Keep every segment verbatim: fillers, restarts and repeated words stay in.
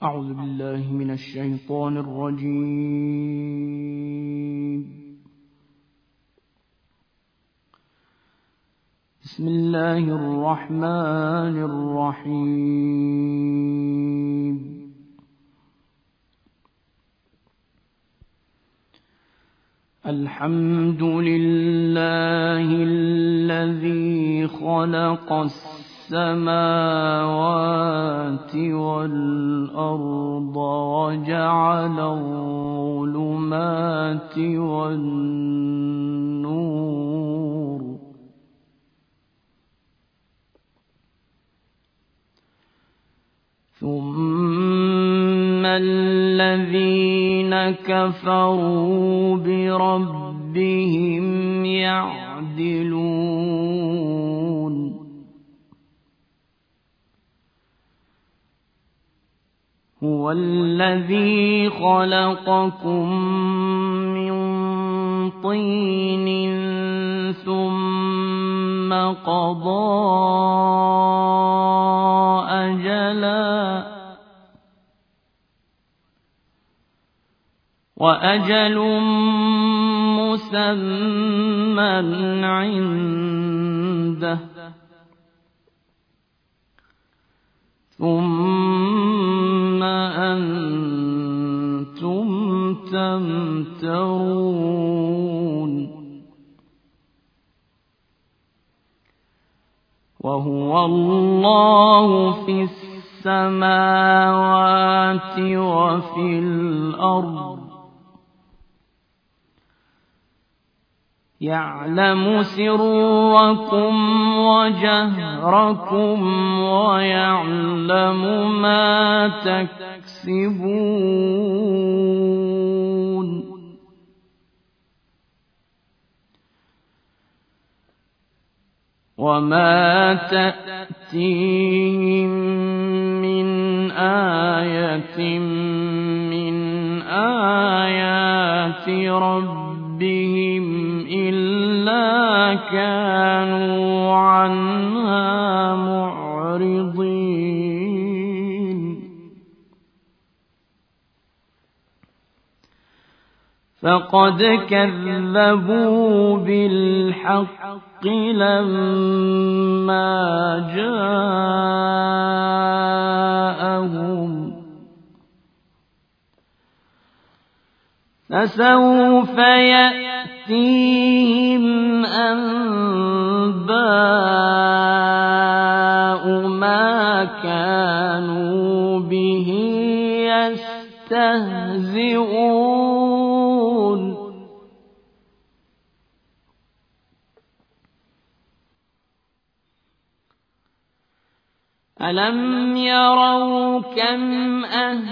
أعوذ بالله من الشيطان الرجيم. بسم الله الرحمن الرحيم. الحمد لله الذي خلق السماوات والأرض وجعل الظلمات والنور ثم الذين كفروا بربهم يعدلون. هو الذي خلقكم من طين ثم قضى أجلا وأجل مسمى عنده ثم أنتم تمترون. وهو الله في السماوات وفي الأرض يعلم سركم وجهركم ويعلم ما تكسبون. وما تأتيهم من آية من آيات ربهم إلا كانوا عنها معرضين. فقد كذبوا بالحق لما جاءهم فسوف يأتيهم أنباء ما كانوا به يستهزئون. ألم يروا كم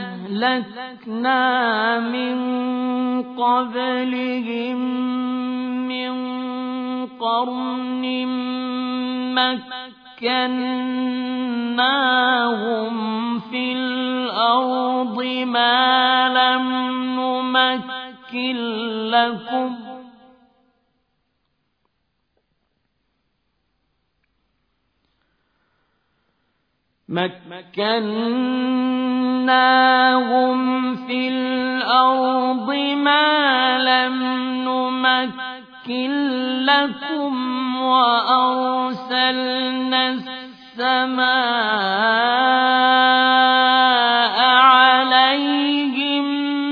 أهلكنا من قبلهم من قرن مكناهم في الأرض ما لم نمكن لكم مكناهم في الأرض ما لم نمكن لكم وأرسلنا السماء عليهم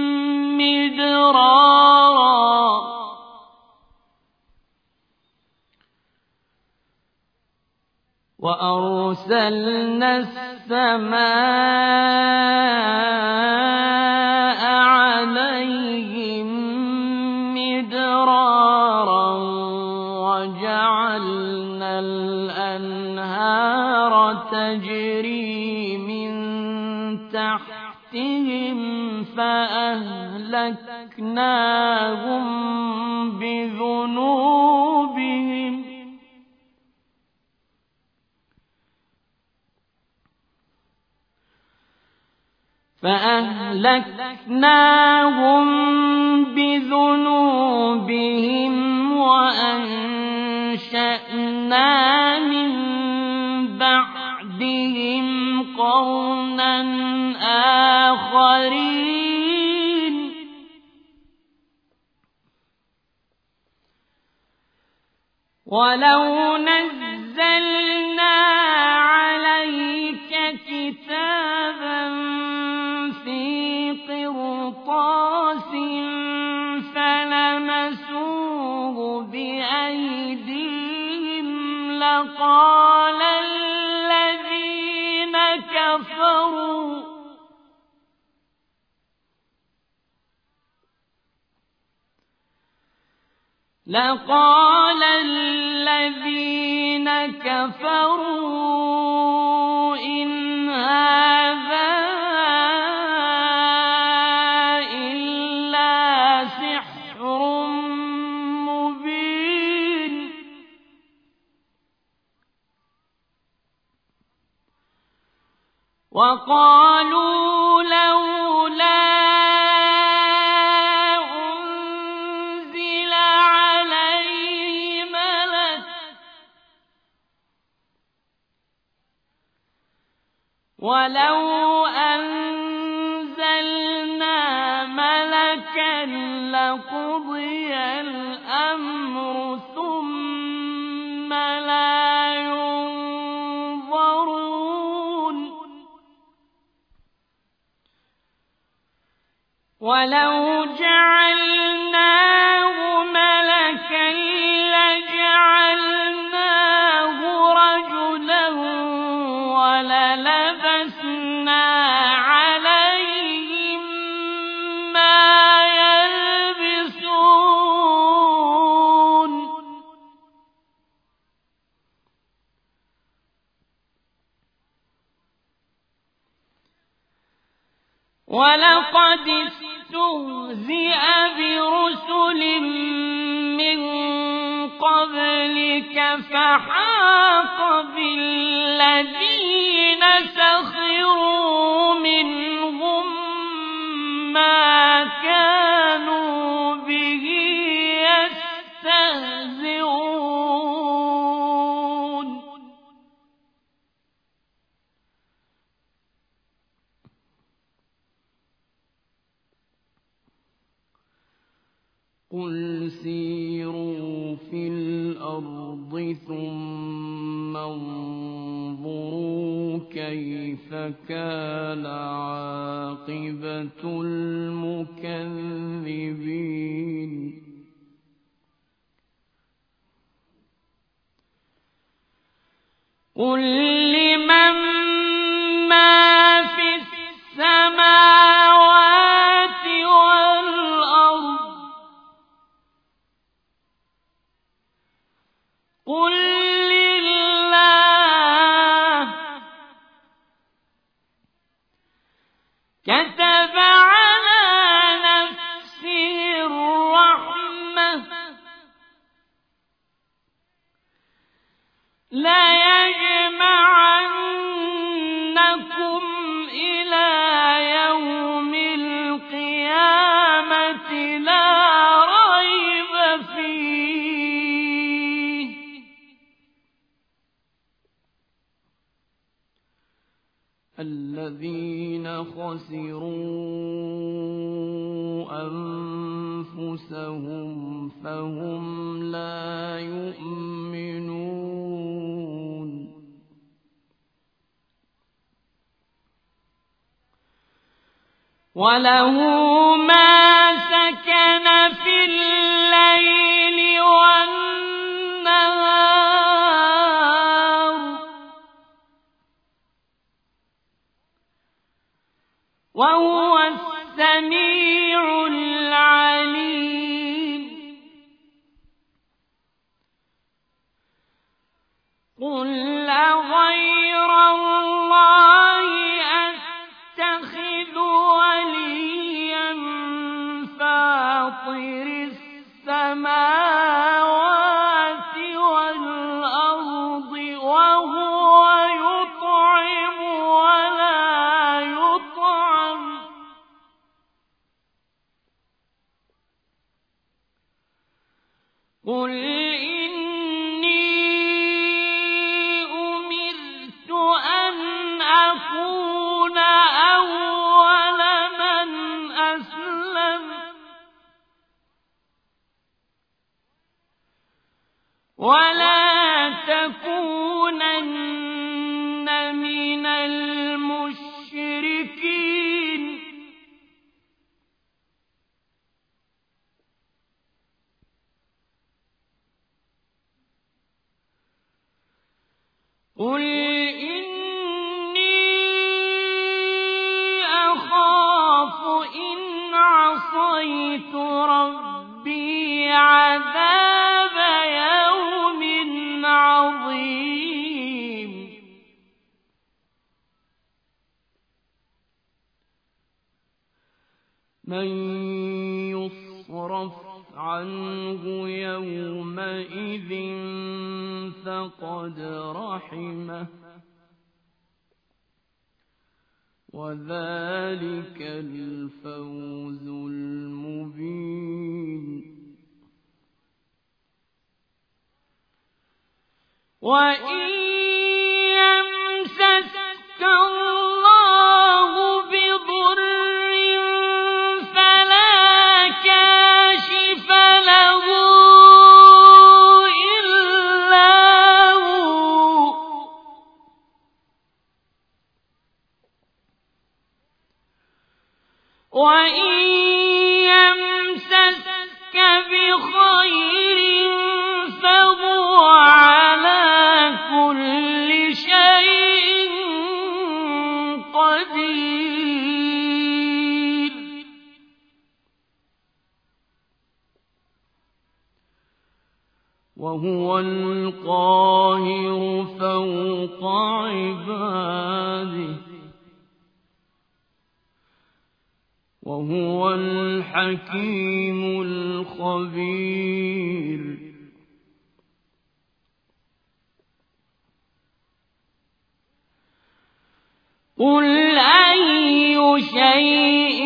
مدرارا وأرسلنا السماء عليهم مدرارا وجعلنا الأنهار تجري من تحتهم فأهلكناهم بذنوبهم فأهلكناهم بذنوبهم وأنشأنا من بعدهم قرنا آخرين ولو نزلنا عليك كتابا في قرطاس فلمسوه بأيديهم لقال الذين كفروا لقال الذين كفروا إن هذا إلا سحر مبين وقالوا لولا ولو أنزلنا ملكا لقضي الأمر ثم لا ينظرون ولو جعلناه ملكا لجعلناه رجلا وللبسنا عليهم ما يلبسون ولقد استهزئ برسل من قبلك فحاق بالذين سخروا منهم ما كانوا به يستهزئون قل سيروا في الأرض ثم انظروا كيف كان عاقبة المكذبين قل لمن ما في السماوات والأرض قل لله كتب على نفسه الرحمة ليجمعنكم إلى يوم القيامة لا ريب فيه الذين خسروا أنفسهم فهم لا يؤمنون وله ما سكن في الليل والنهار وهو السميع العليم قل أغير الله أتخذ وليا فاطر السماوات والأرض وهو يطعم ولا يطعم قل إني أمرت أن أكون أول ولا تكونن من المشركين قل إني أخاف إن عصيت ربي عذاب يوم عظيم من يصرف عنه يومئذ فقد رحمه وذلك الفوز المبين وإن يمسسك الله بضر فلا كاشف له إلا هو وإن يمسسك بخير فهو على كل شيء قدير وهو القاهر فوق عباده وهو الحكيم الخبير قل أي شيء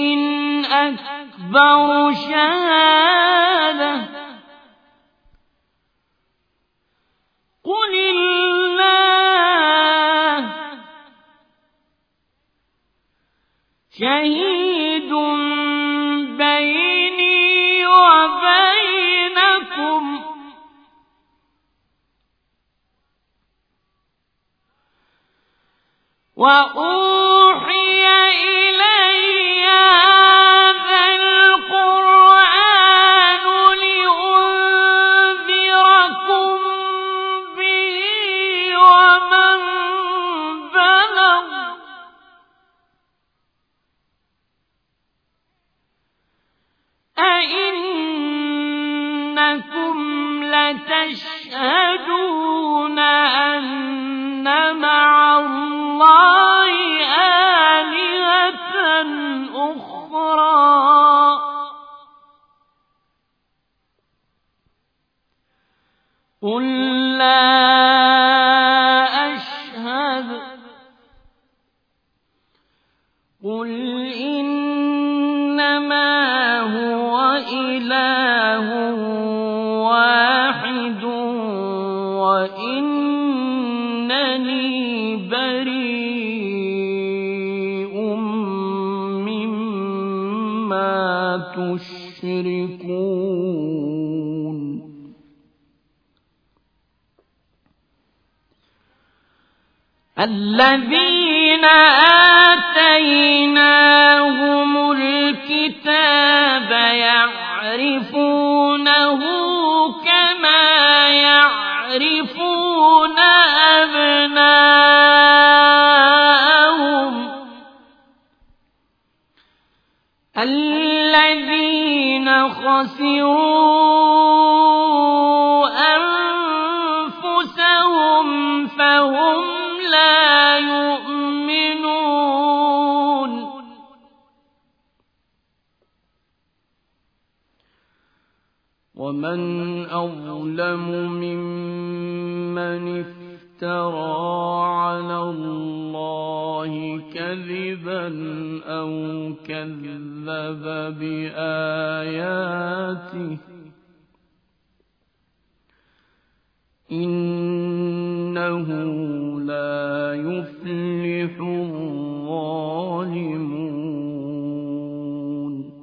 أكبر شهادة قل الله شهيد بيني وبينكم وأوحي إلي هذا القرآن لأنذركم به ومن بلغ أئنكم لتشهدون أن مع الله آلهة أخرى قل لا أشهد قل إنما هو إله واحد وإنني بريء مما تشركون الذين آتيناهم الكتاب يعرفونه كما يعرفون أبناءهم الذين خسروا أنفسهم فهم لا يؤمنون ومن أظلم ممن افترى على الله كذبا أو كذب بآياته إنه لا يفلح الظالمون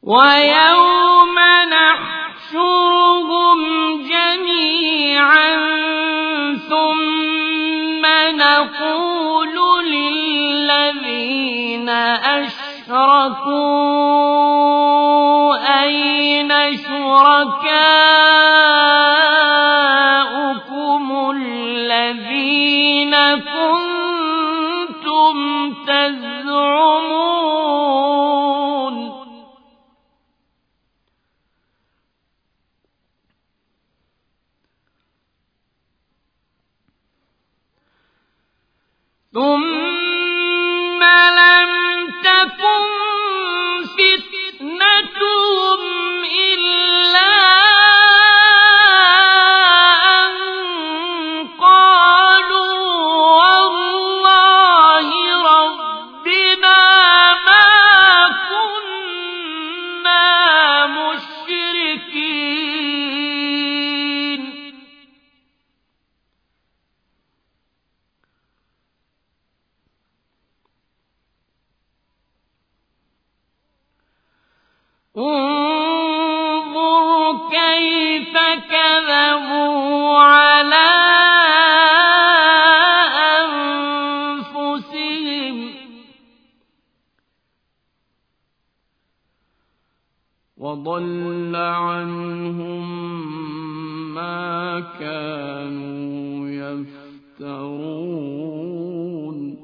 ويوم نحشرهم جميعا ثم نقول للذين أشركوا أين شركاؤكم الذين كنتم تزعمون ثم لم تكن فتنتهم إلا أن قالوا والله ربنا ما كنا مشركين انظر كيف كذبوا على أنفسهم وضل عنهم ما كانوا يفترون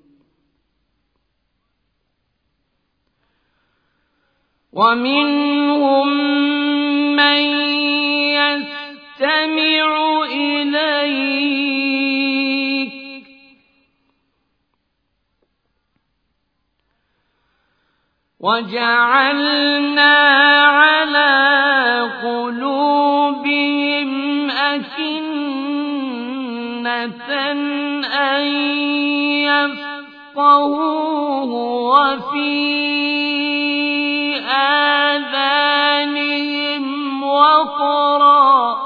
ومنهم من يستمع إليك وجعلنا على قلوبهم أكنة أن يفقهوه وفي آذانهم وقرا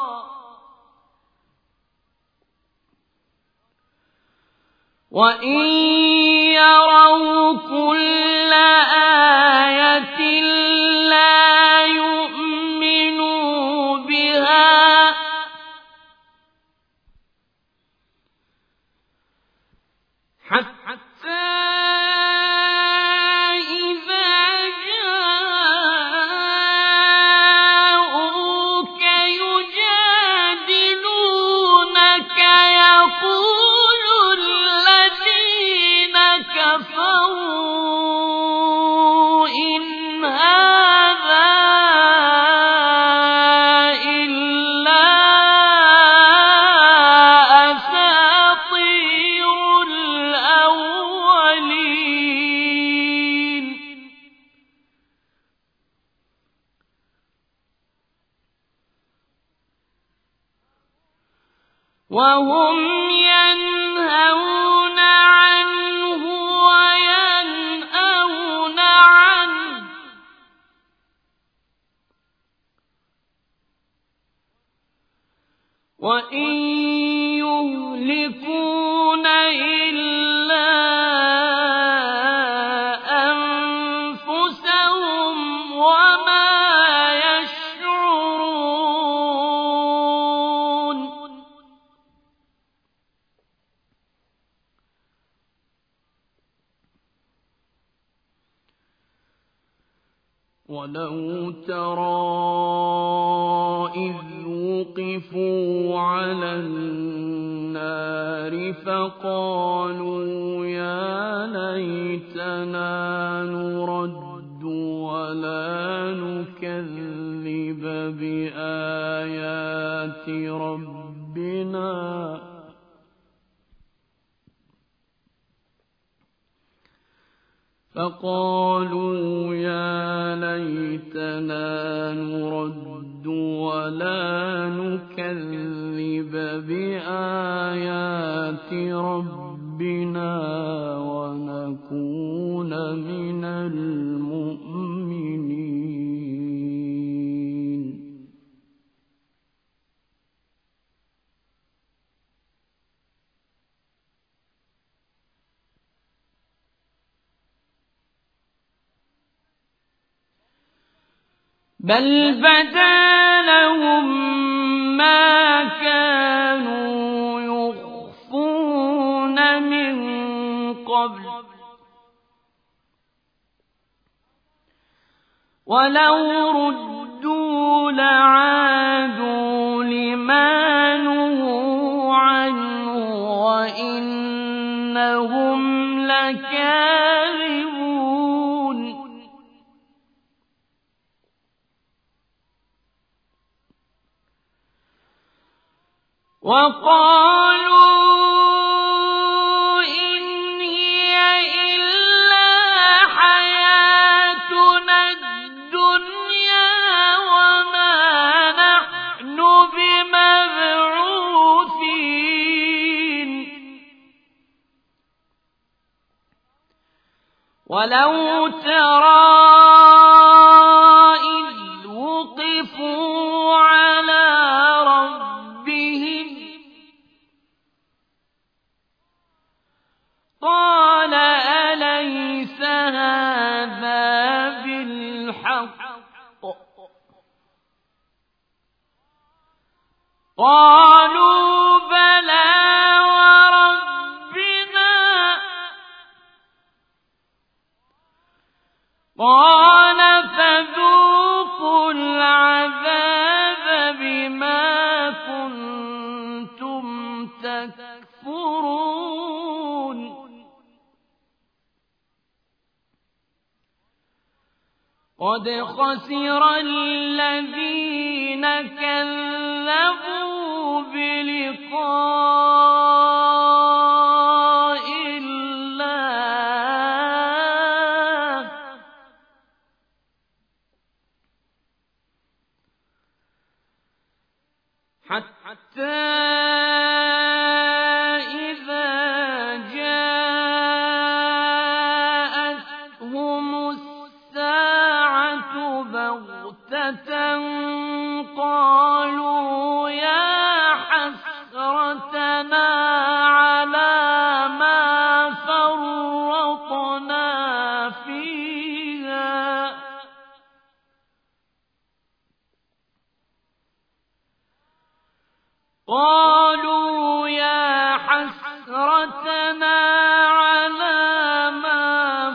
وإن يروا كل آية لا يؤمنوا بها حتى كفروا إن هذا إلا أساطير الأولين وهم ينهون عنه وينأون عنه وإن يهلكون إلا أنفسهم وما يشعرون ولو ترى إذ وقفوا على النار فقالوا يا ليتنا نرد ولا نكذب بآيات ربنا فقالوا يا ليتنا نرد ولا نكذب بآيات ربنا ونكون من المؤمنين بل بدا لهم ما كانوا يخفون من قبل ولو ردوا لعادوا لما نهوا عنه وإنهم لكاذبون وقالوا إن هي إلا حياتنا الدنيا وما نحن بمبعوثين ولو ترى إذ وقفوا على ربهم قال أليس هذا بالحق قالوا بلى وربنا قال فذوقوا العذاب بما كنتم تكفرون قد خسر الذين كذبوا بلقاء الله حتى إذا جاءتهم الساعة بغتة قالوا يا حسرتنا على ما فرطنا فيها قالوا يا حسرتنا على ما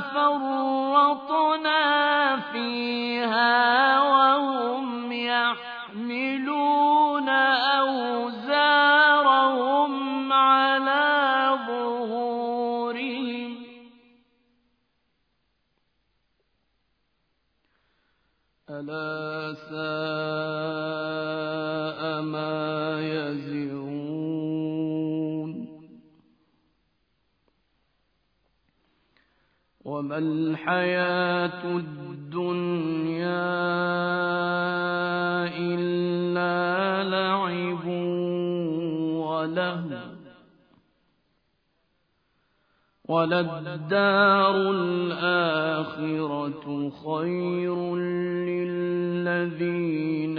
فرطنا فيها وهم يحملون أوزارهم على ظهورهم ألا ساء ما يزرون وما الحياة الدنيا إلا لعب ولهو وللدار الآخرة خير للذين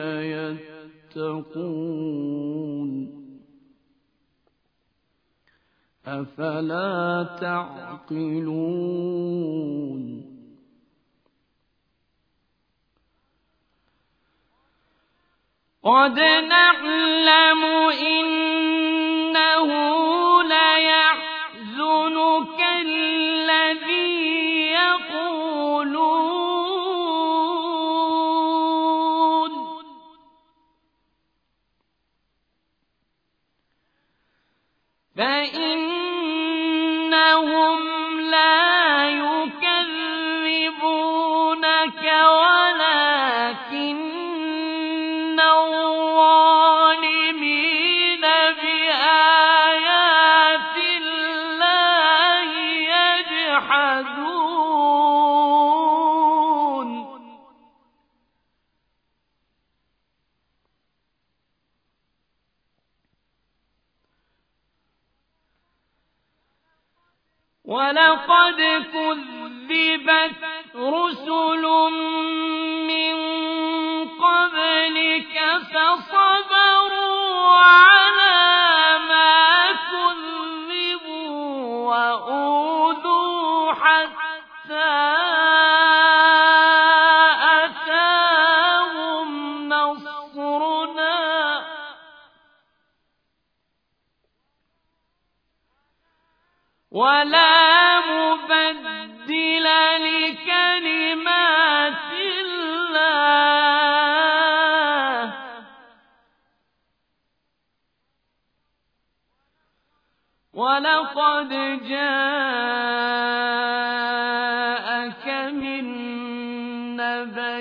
يتقون أفلا تعقلون قد نعلم إنه ليحزنك الذي يقولون فإنهم لا يكذبونك ولكن الظالمين بآيات الله يجحدون ولقد كذبت رسل من قبلك فصبروا على ما كذبوا وأوذوا حتى أتاهم ولا مبدل لكلمات الله ولقد جاءك من نبأ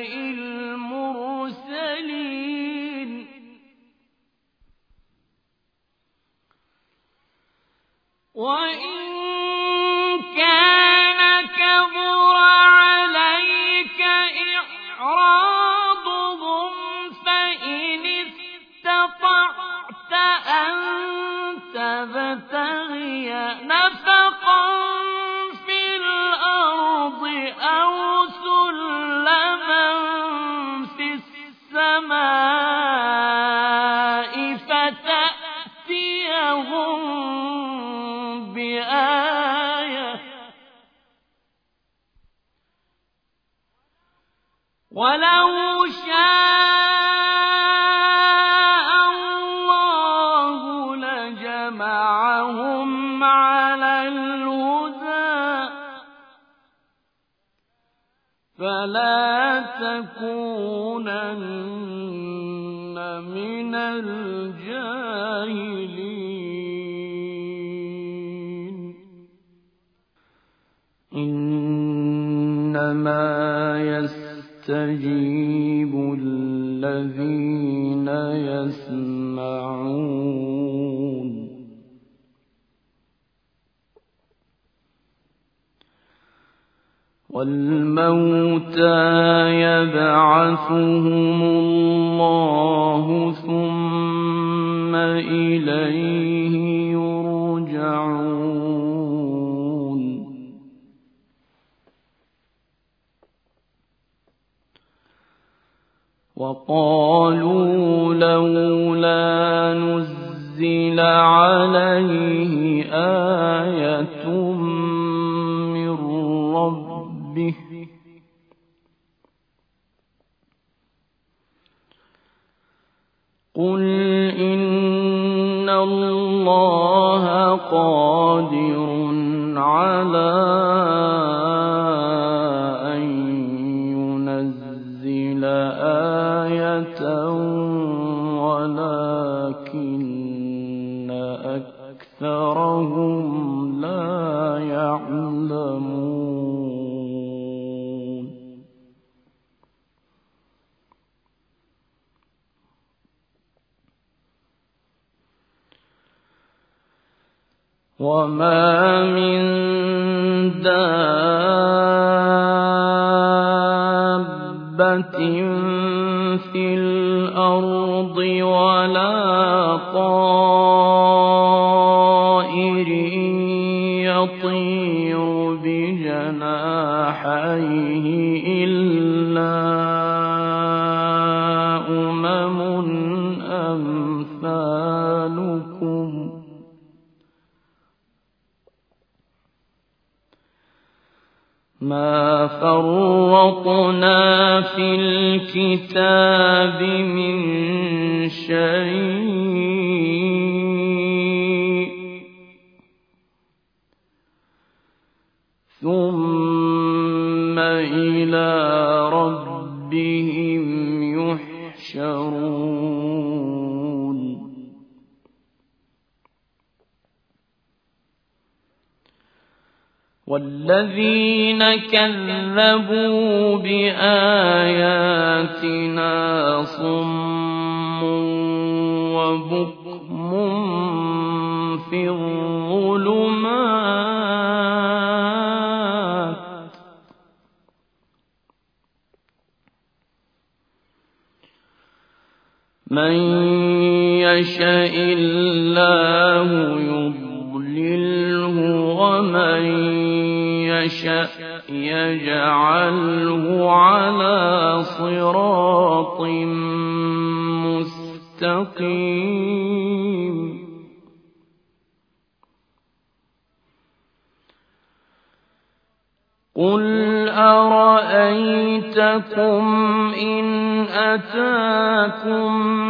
المرسلين وإن كان كبر عليك إعراضهم فإن استطعت أن تبتغي نفقا في الأرض أو سلما في السماء فتأتيهم بآية ولو شاء الله لجمعهم على الهدى فلا تكونن من الجاهلين إنما يستجيب الذين يسمعون والموتى يبعثهم الله ثم إليه يرجعون وقالوا لولا نزل عليه آية من ربه قل إن الله قادر على أن ينزل آية ولكن أكثرهم لا يعلمون وما من دابة في الأرض ولا طائر يطير بجناحيه إلا أمم أمثالكم ما فرطنا في الكتاب من شيء ثم إلى ربهم يحشرون والذين كذبوا بآياتنا صم وبكم في الظلمات من يشاء الله يضلله ومن يشاء يجعله على صراط مستقيم قل أرأيتكم إن أتاكم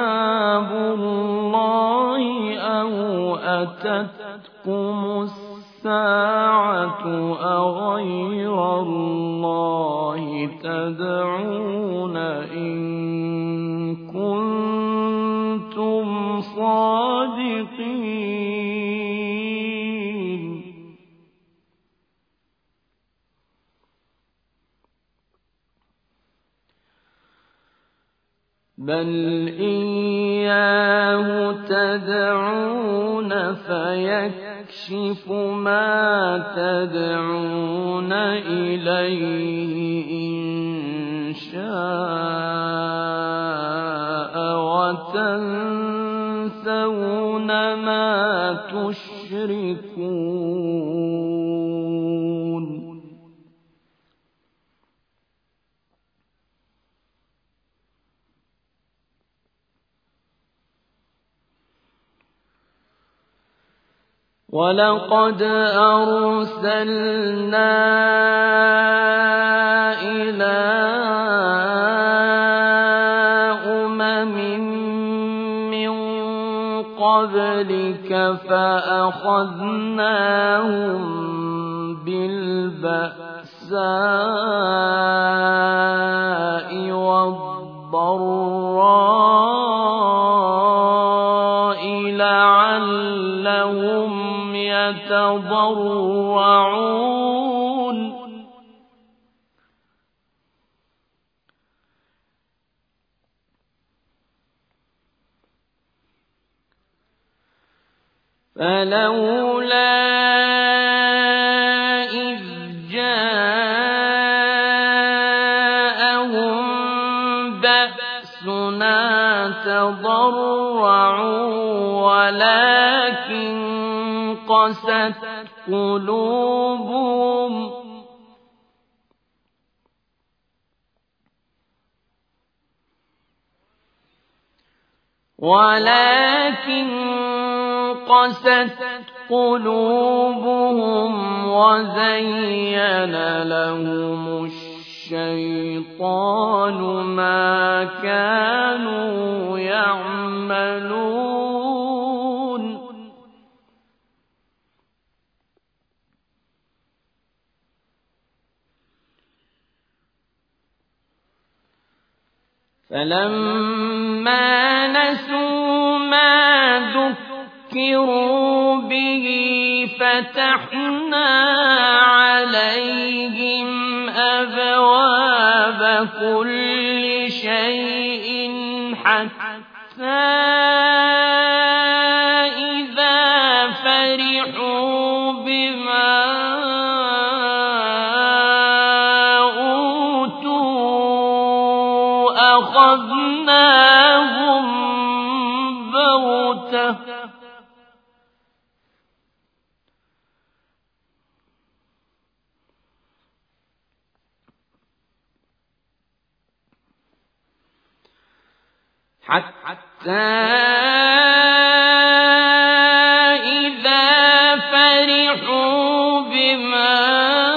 عذاب الله أو أتتكم الساعة السَّاعَةُ أَغَيْرَ اللَّهِ تَدْعُونَ إِن كُنتُمْ صَادِقِينَ بَلْ إِيَّاهُ تَدْعُونَ فَيَكْشِفُ مَا تَدْعُونَ إِلَيْهِ إِن شَاءَ وَتَنسَوْنَ مَا تُشْرِكُونَ وَلَقَدْ أَرْسَلْنَا إِلَىٰ أُمَمٍ مِّن قَبْلِكَ فَأَخَذْنَاهُم بِالْبَأْسَاءِ وَالضَّرَّاءِ لَعَلَّهُمْ يتضرعون فلولا إذ جاءهم بأسنا تضرعوا ولكن قست قلوبهم ولكن قست قلوبهم وزين لهم الشيطان ما كانوا يعملون فلما نسوا ما ذكروا به فتحنا عليهم أبواب كل شيء حتى إذا فرحوا بما أخذناهم بغتة حتى إذا فرحوا بما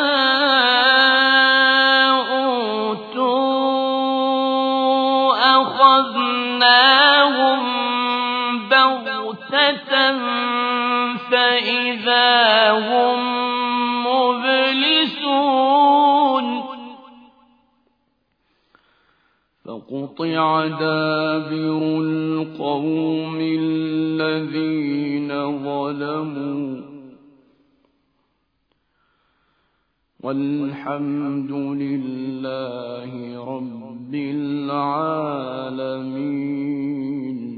فإذا هم مبلسون فقطع دابر القوم الذين ظلموا والحمد لله رب العالمين.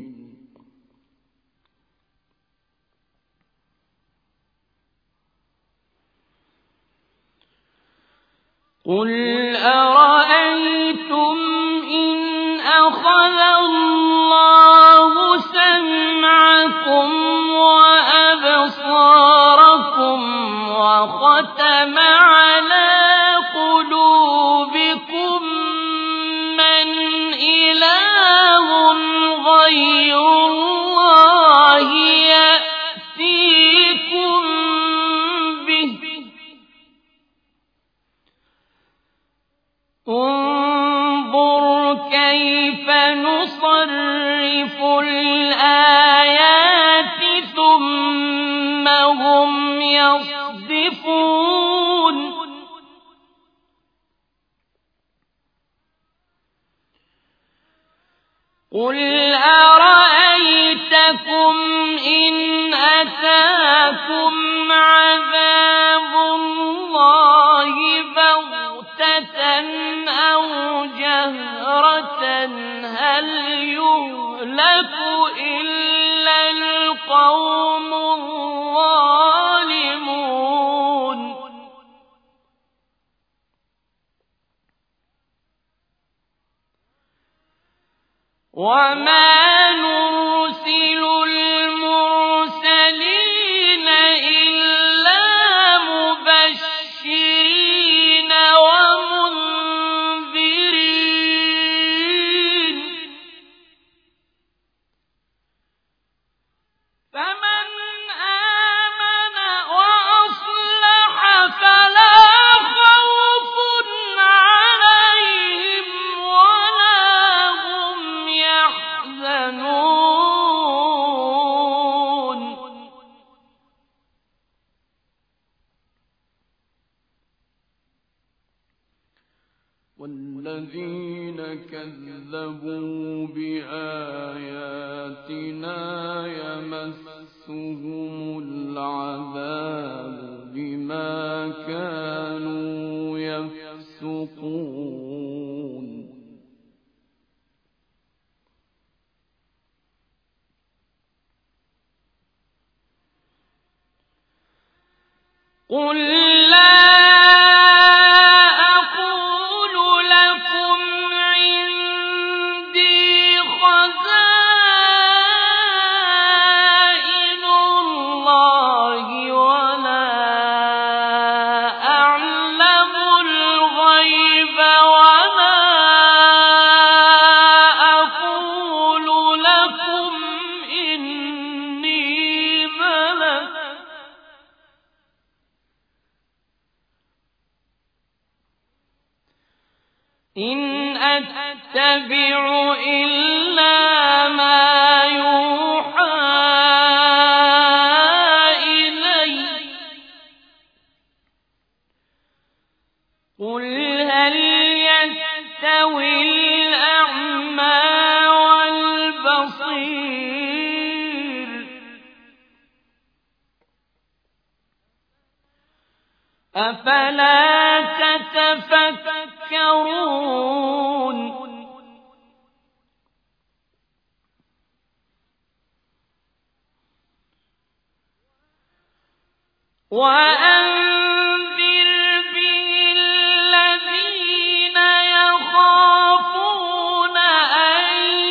قل أرأيتم إن أخذ الله سمعكم وأبصاركم وختم على قلوبكم من إله غير الله يأتيكم به انظر كيف نصرف الآيات ثم هم يصدقون مسرفون قل أرأيتكم إن أتاكم عذاب الله بغتة أو جهرة هل يهلك إلا القوم الظالمون وما نرسل المرسلين إلا مبشرين ومنذرين فمن آمن وأصلح فلا خوف عليهم ولا هم يحزنون والذين كذبوا بآياتنا يمسهم العذاب بما كانوا يفسقون قل لا أقول لكم عندي خزائن الله ولا أعلم الغيب ولا أقول لكم إني ملك إن أتبع إلا ما يوحى إلي قل هل يستوي الأعمى والبصير أفلا تتفكرون وأنذر به الذين يخافون أن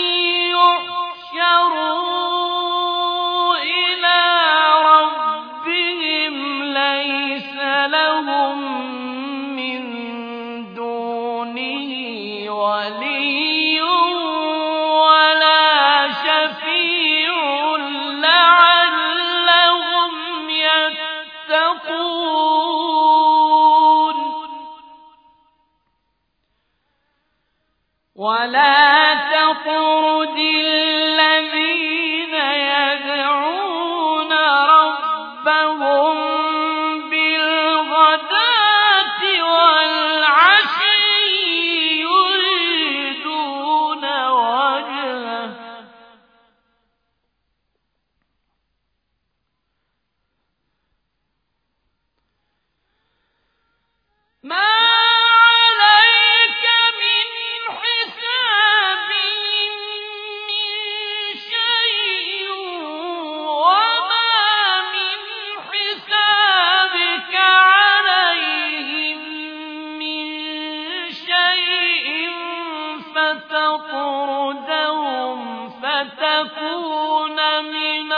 يحشروا إلى ربهم ليس لهم من دونه ولي ولا شفيع لعلهم يتقون ولا تطرد الذين يدعون ربهم بالغداة والعشي يريدون وجهه ما عليك من حسابهم من شيء وما من حسابك عليهم من شيء فتطردهم فتكون من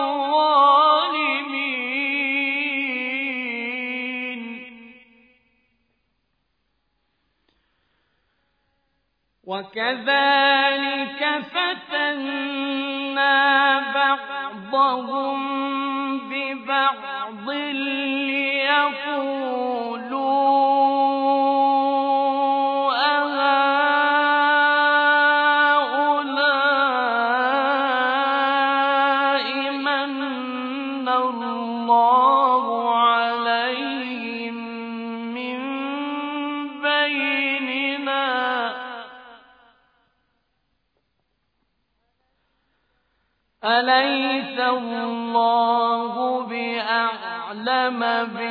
الظالمين وكذلك فتنا بعضهم ببعض ليقولوا أهؤلاء من الله عليهم أليس الله بأعلم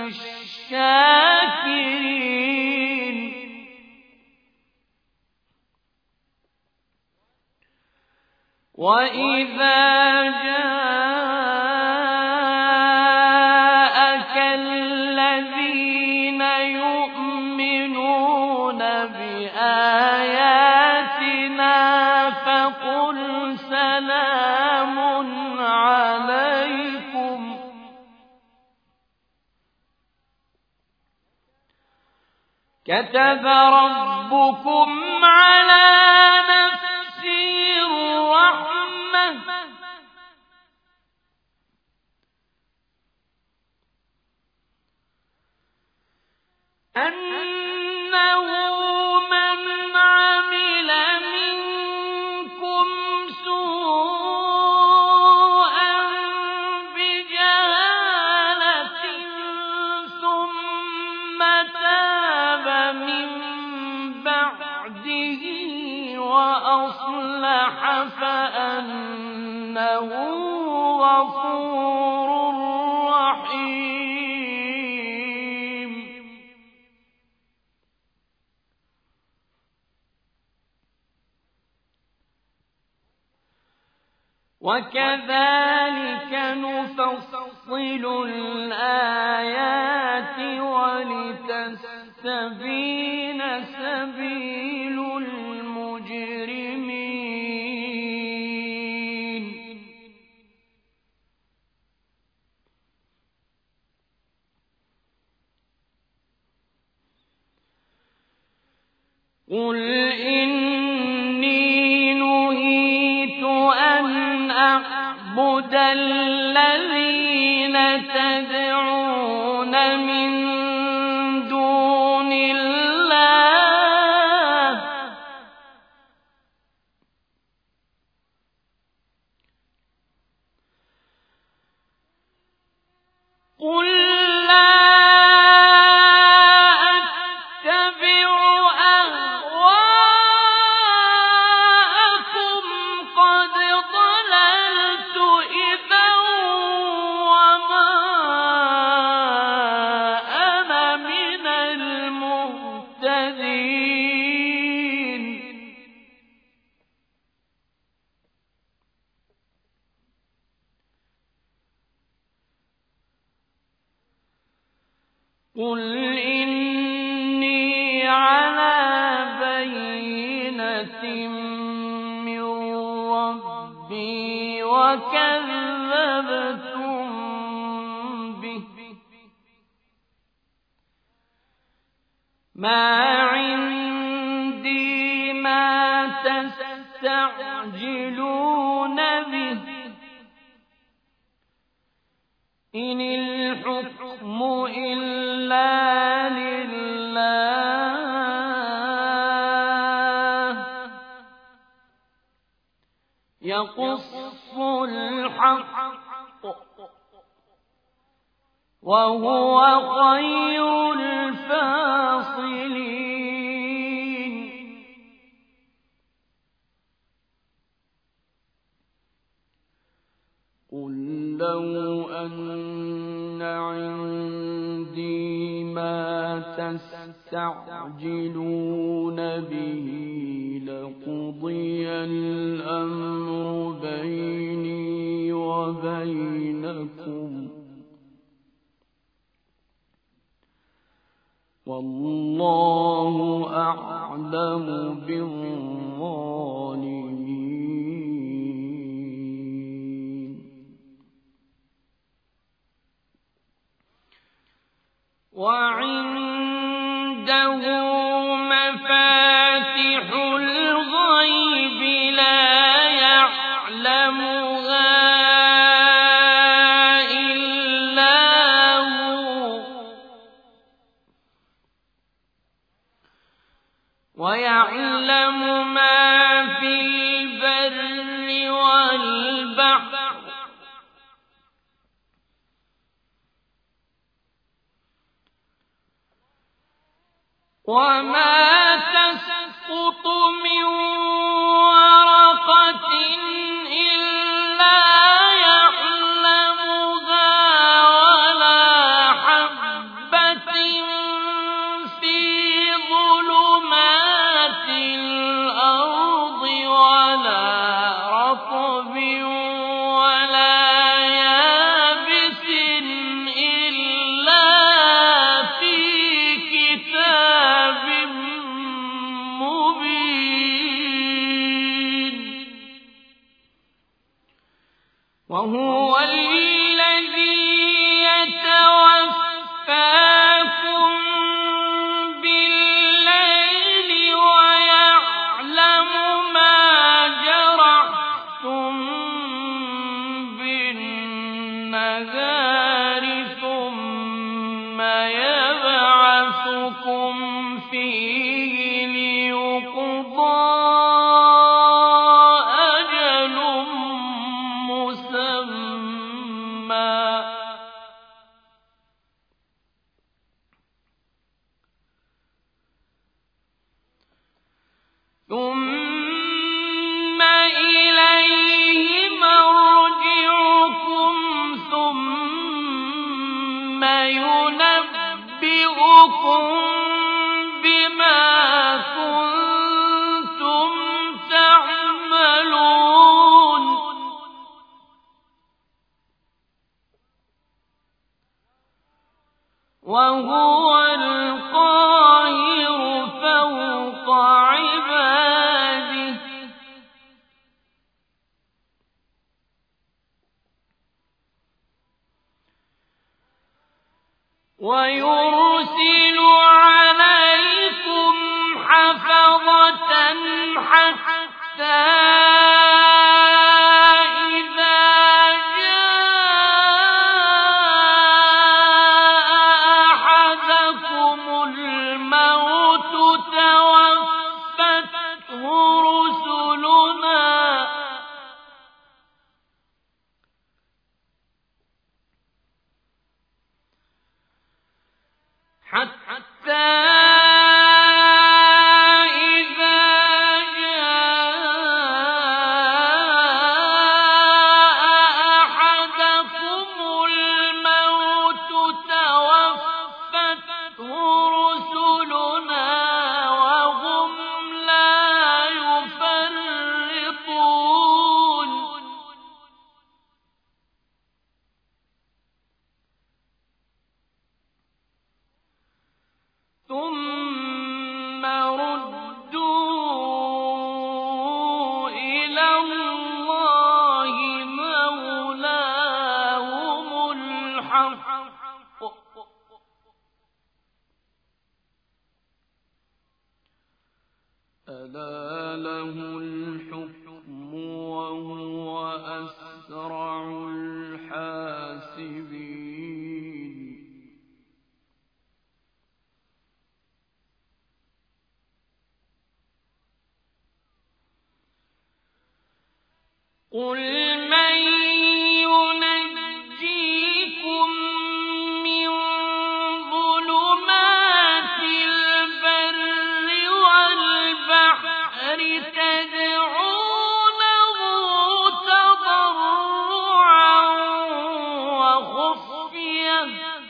بالشاكرين وإذا جاءك الذين يؤمنون بآياتنا فقل سلام عليكم كتب ربكم على نفسه الرحمة أنه من عمل منكم سوءا بجهالة ثم تاب من بعده وأصلح فأنه غفور رحيم وكذلك نفصل الآيات ولتستبين سبيل المجرمين قل إني نهيت أن أعبد الذين تدعون من دون الله قل لا أتبع أهواءكم قد ضللت إذا وما أنا من المهتدين قل إني على بينة من ربي وكذبتم به ما عندي ما تستعجلون به إن الحكم إلا لله يقص الحق وهو خير الفاصلين قل لو أن عندي ما تستعجلون به لقضي الأمر بيني وبينكم والله أعلم بالظالمين وعنده مفاتح الغيب لا يعلمها إلا هو ويعلم ما في البر والبحر وما تسقط من ورقة إلا النهار ثم يبعثكم فيه ليقضى أجل مسمى ثم إليه مرجعكم ثم ينبئكم بما كنتم تعملون وهو القاهر فوق عباده ويرسل عليكم حفظة حتى إذا جاء أحدكم الموت توفته رسلنا حتى إذا جاء أحدكم الموت توفته رسلنا وهم لا يفرطون ثم ردوا إلى الله مولاهم الحق ألا له الحكم وهو أسرع الحاسبين قل من ينجيكم من ظلمات البر والبحر تدعونه تضرعا وخفية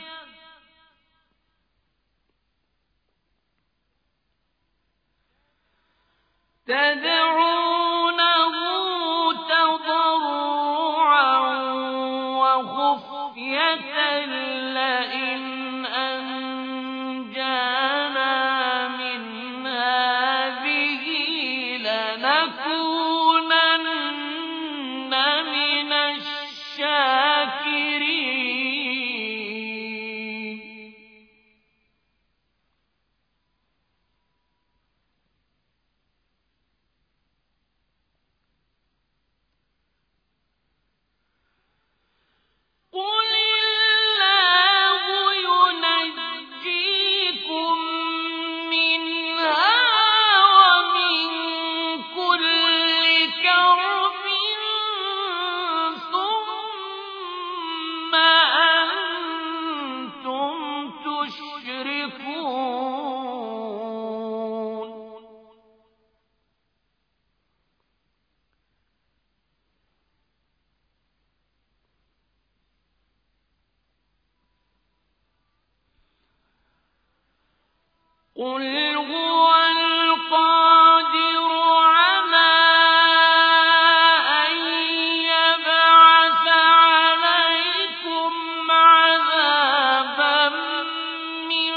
تدعونه تضرعا وخفية لئن أنجانا من هذه لنكونن من الشاكرين قل الله ينجيكم منها ومن كل كرب ثم أنتم تشركون قل هو القادر على أن يبعث عليكم عذابا من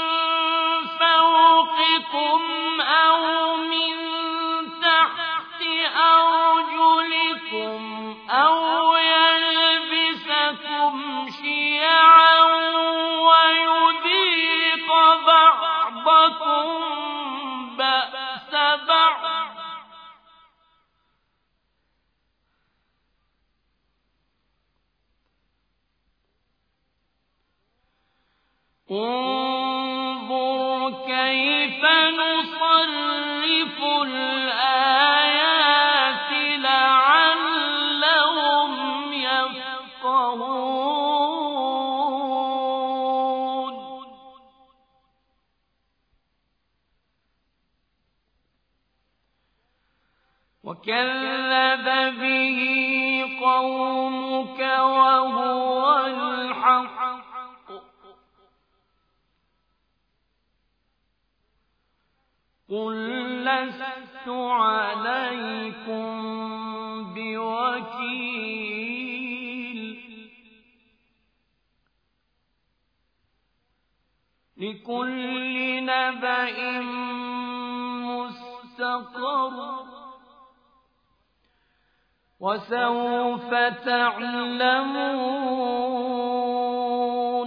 فوقكم أو من تحت أرجلكم أو يلبسكم شيعا ويذيق بعضكم انظر كيف نصرف الآيات لعلهم يفقهون وكذب به قومك وهو الحق قل لست عليكم بوكيل لكل نبأ مستقر وسوف تعلمون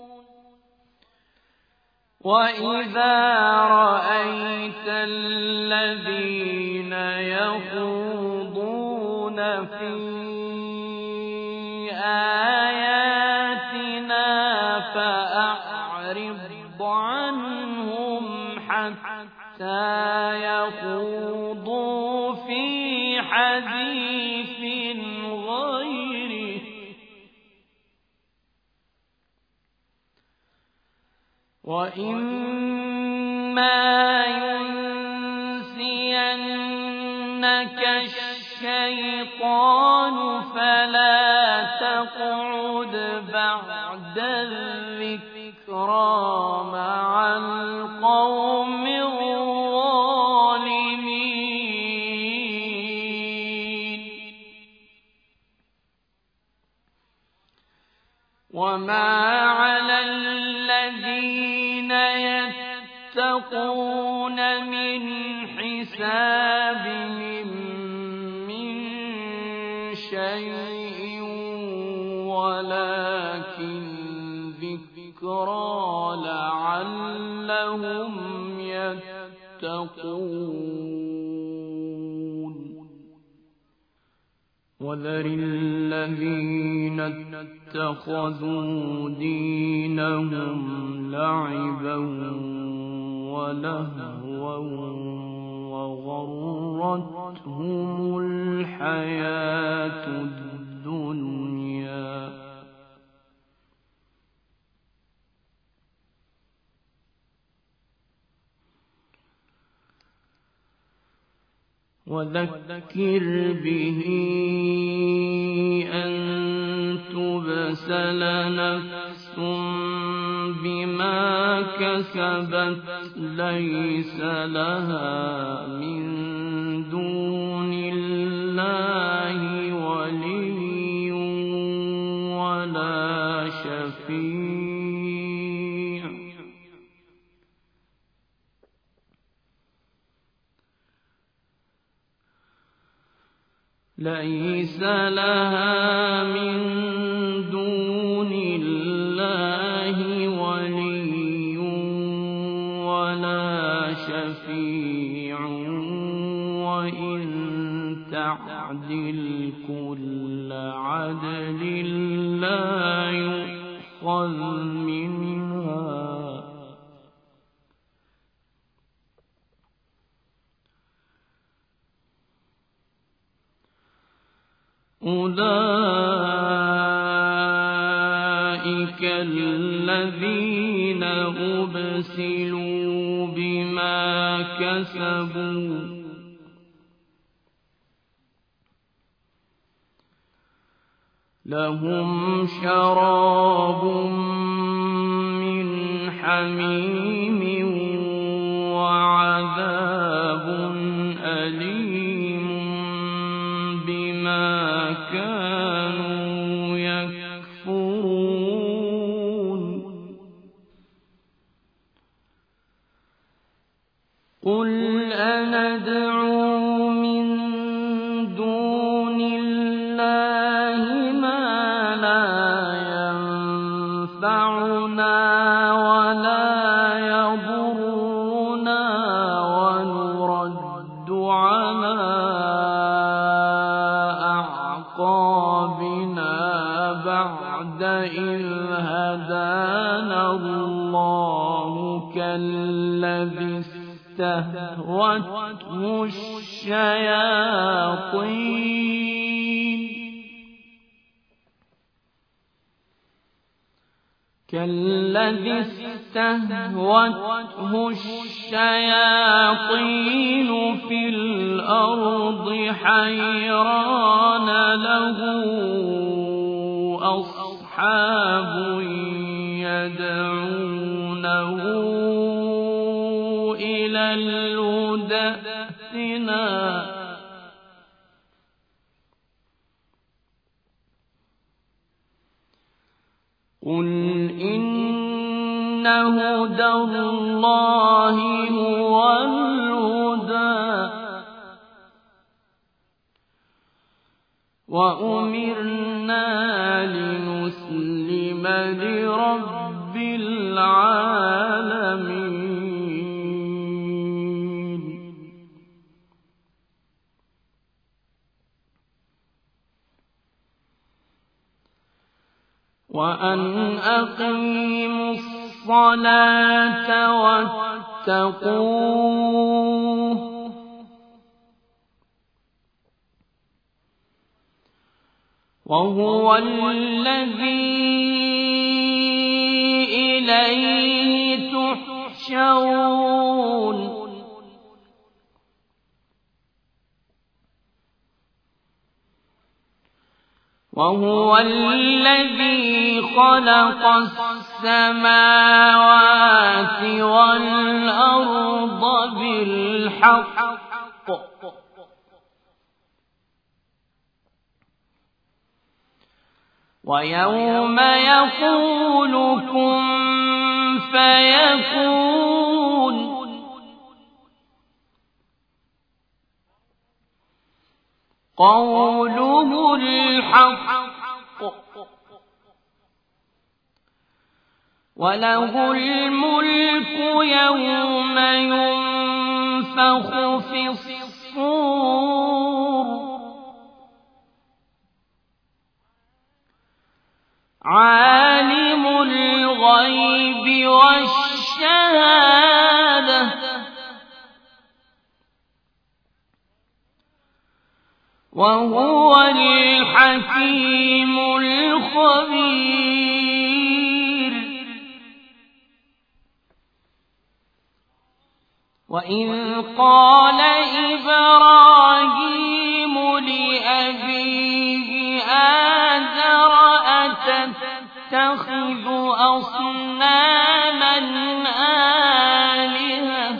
وإذا رأيت الذين يخوضون في آياتنا فأعرض عنهم حتى يخوضوا في حديث غيره وإما ينسينك الشيطان فلا تقعد بعد الذكرى مع القوم الظالمين وما على الذين يتقون من حسابهم من شيء ولكن ذكرى لعلهم يتقون وذر الذين اتخذوا دينهم لعبا ولهوا وغرتهم الحياة الدنيا وذكر به أن تبسل نفس بما كسبت ليس لها من دون الله ولي ولا شفيع ليس لها من دون الله ولي ولا شفيع وإن تعدل كل عدل لا يؤخذ منها أولئك الذين أبسلوا بما كسبوا لهم شراب من حميم وعذاب أليم بما كانوا يكفرون قل أندعو من دون الله ما لا ينفعنا ولا يضرنا ونرد على أعقابنا بعد إذ هدانا الله كالذي استهوته الشياطين كالذي استهوته الشياطين في الأرض حيران له أصحاب يدعونه إلى الهدى ائتنا قل إن هدى الله هو الهدى وأمرنا لنسلم لرب العالمين وأن أقيموا الصلاة واتقوه وهو الذي إليه تحشرون وهو الذي خلق السماوات والأرض بالحق ويوم يقول كن فيكون قوله الحق وله الملك يوم ينفخ في الصور عالم الغيب والشهادة وهو الحكيم الخبير وإذ قال إبراهيم لأبيه آزر أتتخذ أصناما آلهة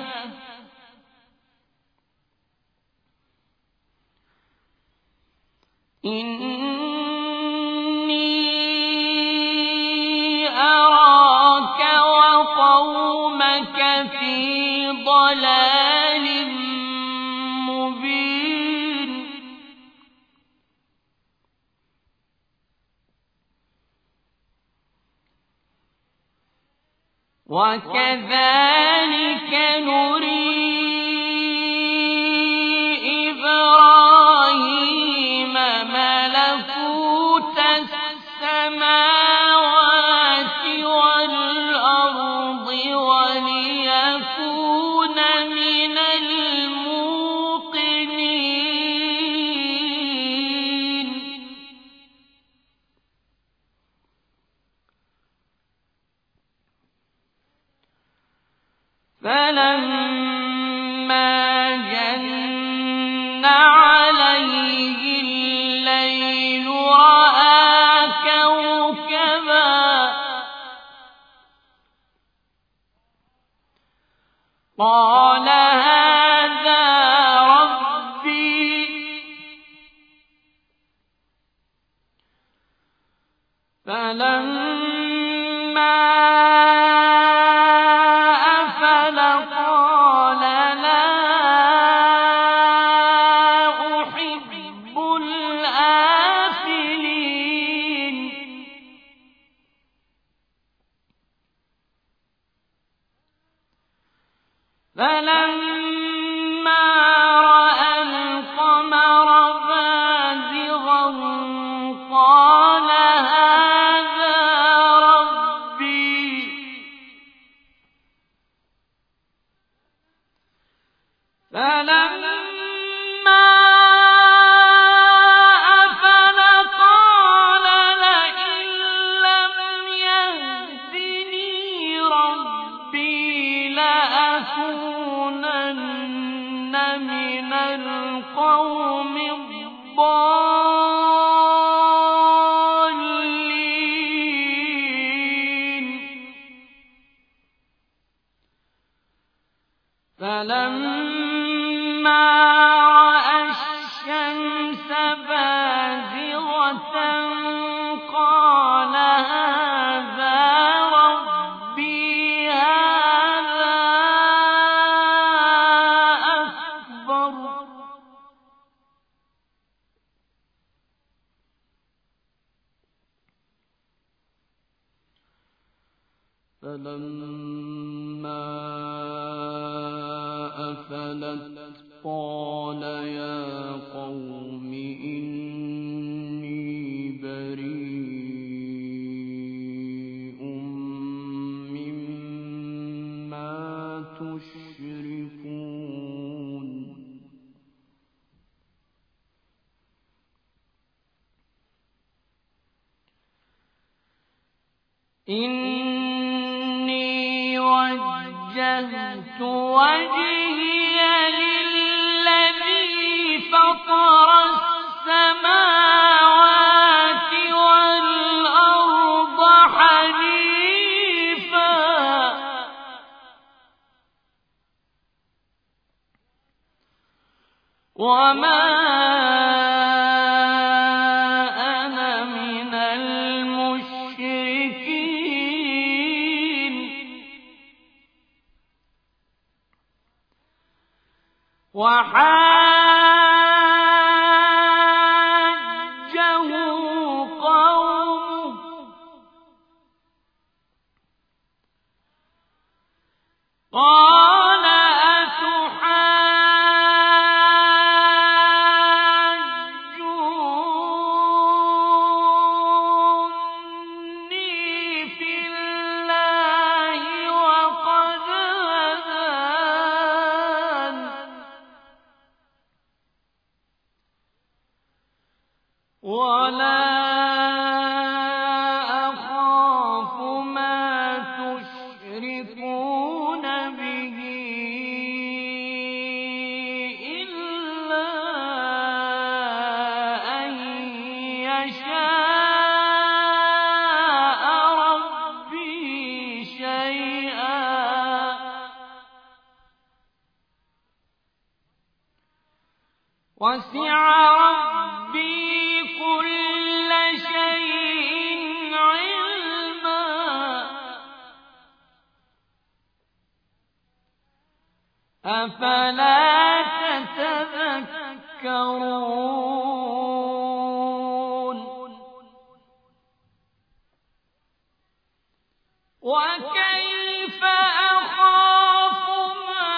إني أراك وقومك في ضلال مبين وكذلك نري إبراهيم ملكوت السماوات والأرض وليكون من الموقنين فلما جن عليه الليل رأى كوكبا قال هذا ربي فلما أفل قال لا أحب الآفلين فلما رأى القمر بازغا قال هذا لَأَكُونَنَّ مِنَ الْقَوْمِ الضَّالِّينَ فَلَمَّا رَأَى الشَّمْسَ بَازِغَةً قَالَ هَٰذَا رَبِّي هَٰذَا أَكْبَرُ فَلَمَّا أَفَلَتْ قَالَ يَا قَوْمِ إِنِّي بَرِيءٌ مِّمَّا تُشْرِكُونَ إِنِّي وَجَّهْتُ وَجْهِيَ لِلَّذِي فَطَرَ السَّمَاوَاتِ وَالْأَرْضَ حَنِيفًا وَمَا أَنَا مِنَ الْمُشْرِكِينَ وَحَاجَّهُ قَوْمُهُ قَالَ أَتُحَاجُّونِّي فِي اللَّهِ وَقَدْ هَدَانِ وَلَا أَخَافُ مَا تُشْرِكُونَ بِهِ إِلَّا أَن يَشَاءَ رَبِّي شَيْئًا وَسِعَ رَبِّي كُلَّ شَيْءٍ عِلْمًا أَفَلَا تَتَذَكَّرُونَ وَكَيْفَ أَخَافُ مَا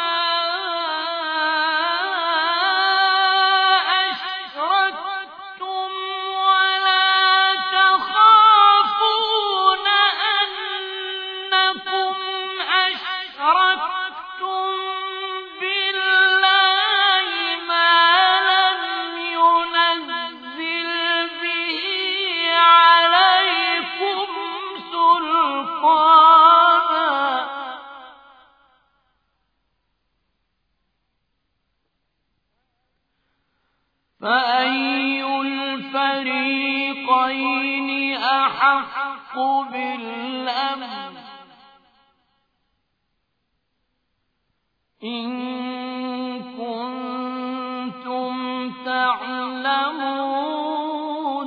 أَشْرَكْتُمْ وَلَا تَخَافُونَ أَنَّكُمْ أَشْرَكْتُم بِاللَّهِ مَا لَمْ يُنَزِّلْ بِهِ عَلَيْكُمْ سُلْطَانًا فَأَيُّ الْفَرِيقَيْنِ أَحَقُّ بِالْأَمْنِ إِن كُنتُمْ تَعْلَمُونَ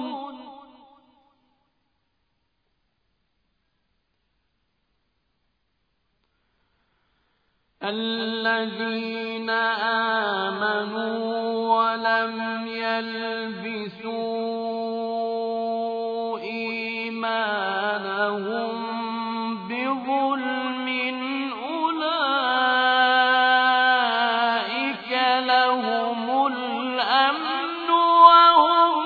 الَّذِينَ آمَنُوا وَلَمْ يَلْبِسُوا إِيمَانَهُم بِظُلْمٍ أُولَٰئِكَ لَهُمُ الْأَمْنُ وَهُم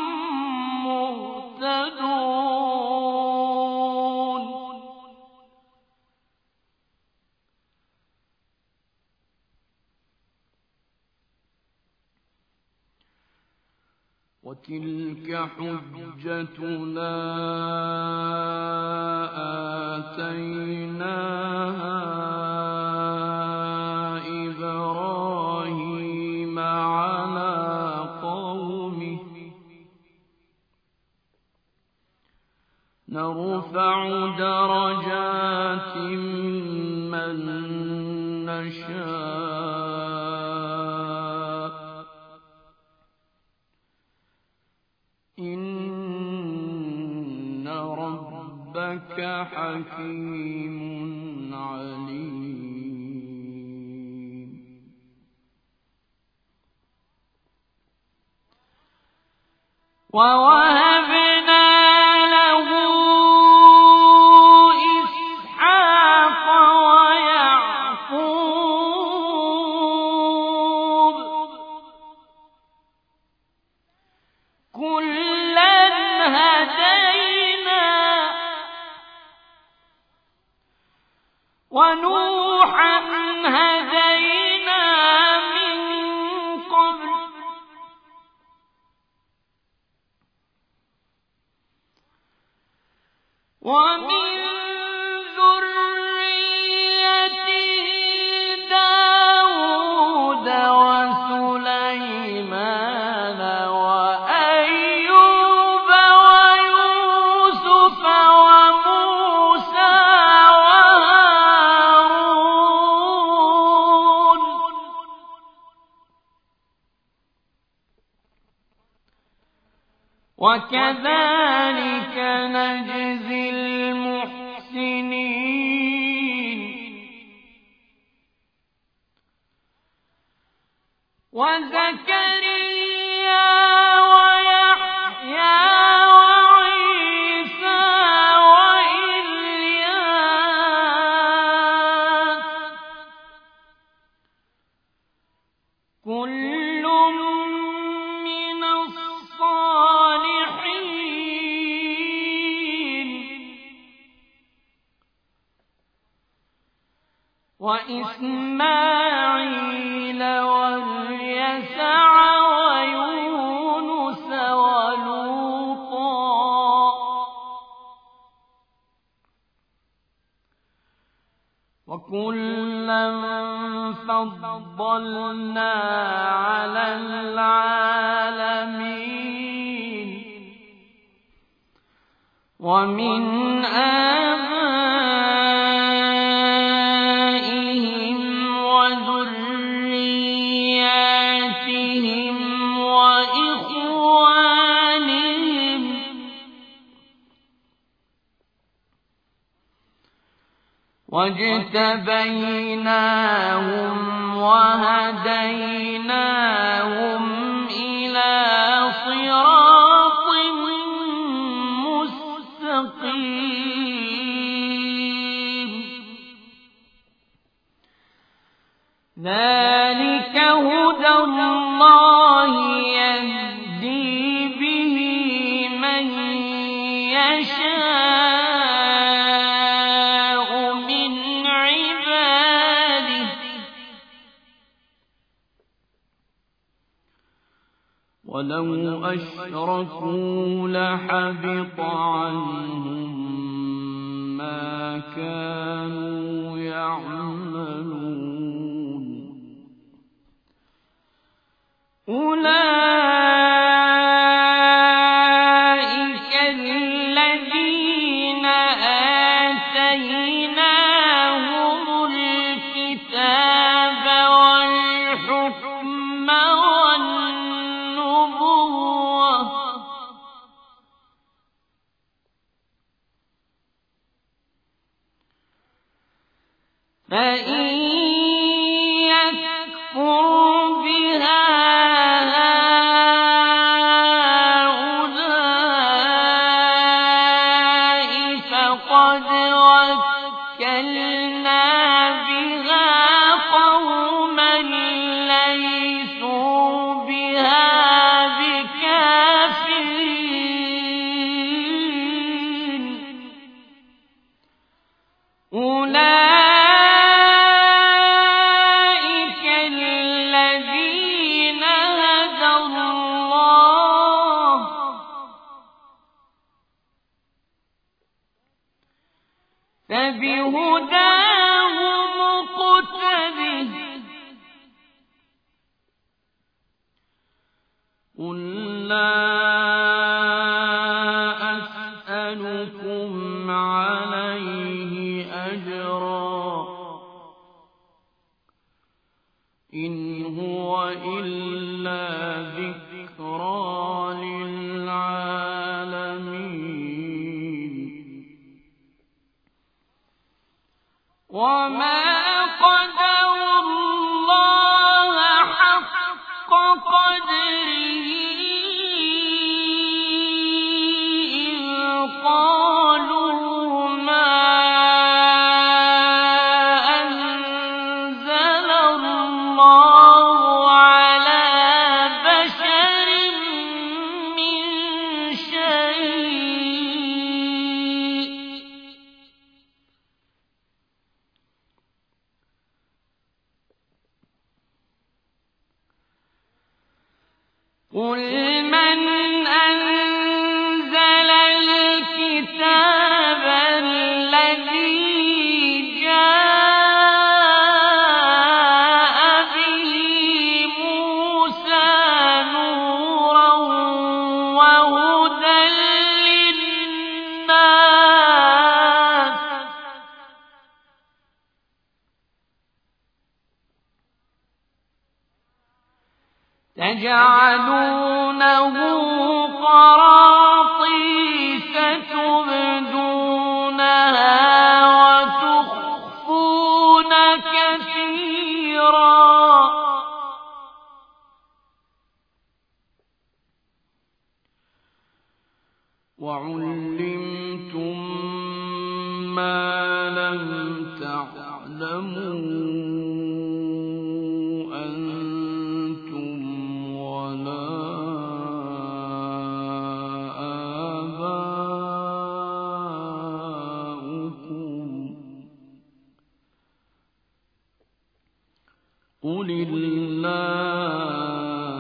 مُّهْتَدُونَ وَتِلْكَ حُجَّتُنَا آتَيْنَاهَا نرفع درجات من نشاء إن ربك حكيم عليم ووهبنا له إسحاق ويعقوب كلا هدينا ونوحا هدينا من قبل ومن ذريته داود وسليمان وأيوب ويوسف وموسى وهارون وكذلك نجزي المحسنين وزكريا ويحيى وعيسى وإلياس كل من الصالحين وإسماعيل واليسع ويونس ولوطا وكلا فضلنا على العالمين ومن آبائهم وذرياتهم وإخوانهم واجتبيناهم وهديناهم إلى صراط مستقيم ذلك هدى الله يهدي به من يشاء من عباده ولو أشركوا لحبط عنهم ما كانوا يعملون أولئك الذين آتيناهم الكتاب والحكم والنبوة فإن يكفر بها هؤلاء فقد وكلنا بها قوما ليسوا بها بكافرين أولئك الذين هدى الله فبهداه مقتده قل لا أسألكم إن هو إلا ذكرى للعالمين وما قدروا الله حق قدره قل من أنزل الكتاب الذي جاء به موسى نورا وهدى للناس تجعلونه قراطيس تبدونها وتخفون كثيرا وعلمتم ما لم تعلموا قل الله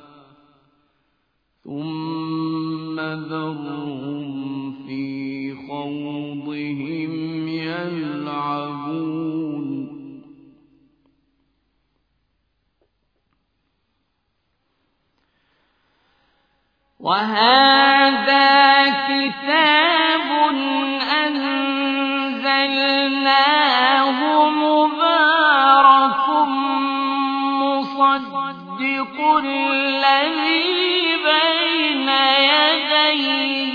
ثم ذرهم في خوضهم يلعبون وهذا كتاب أنزلناه مبارك مصدق الذي بين يديه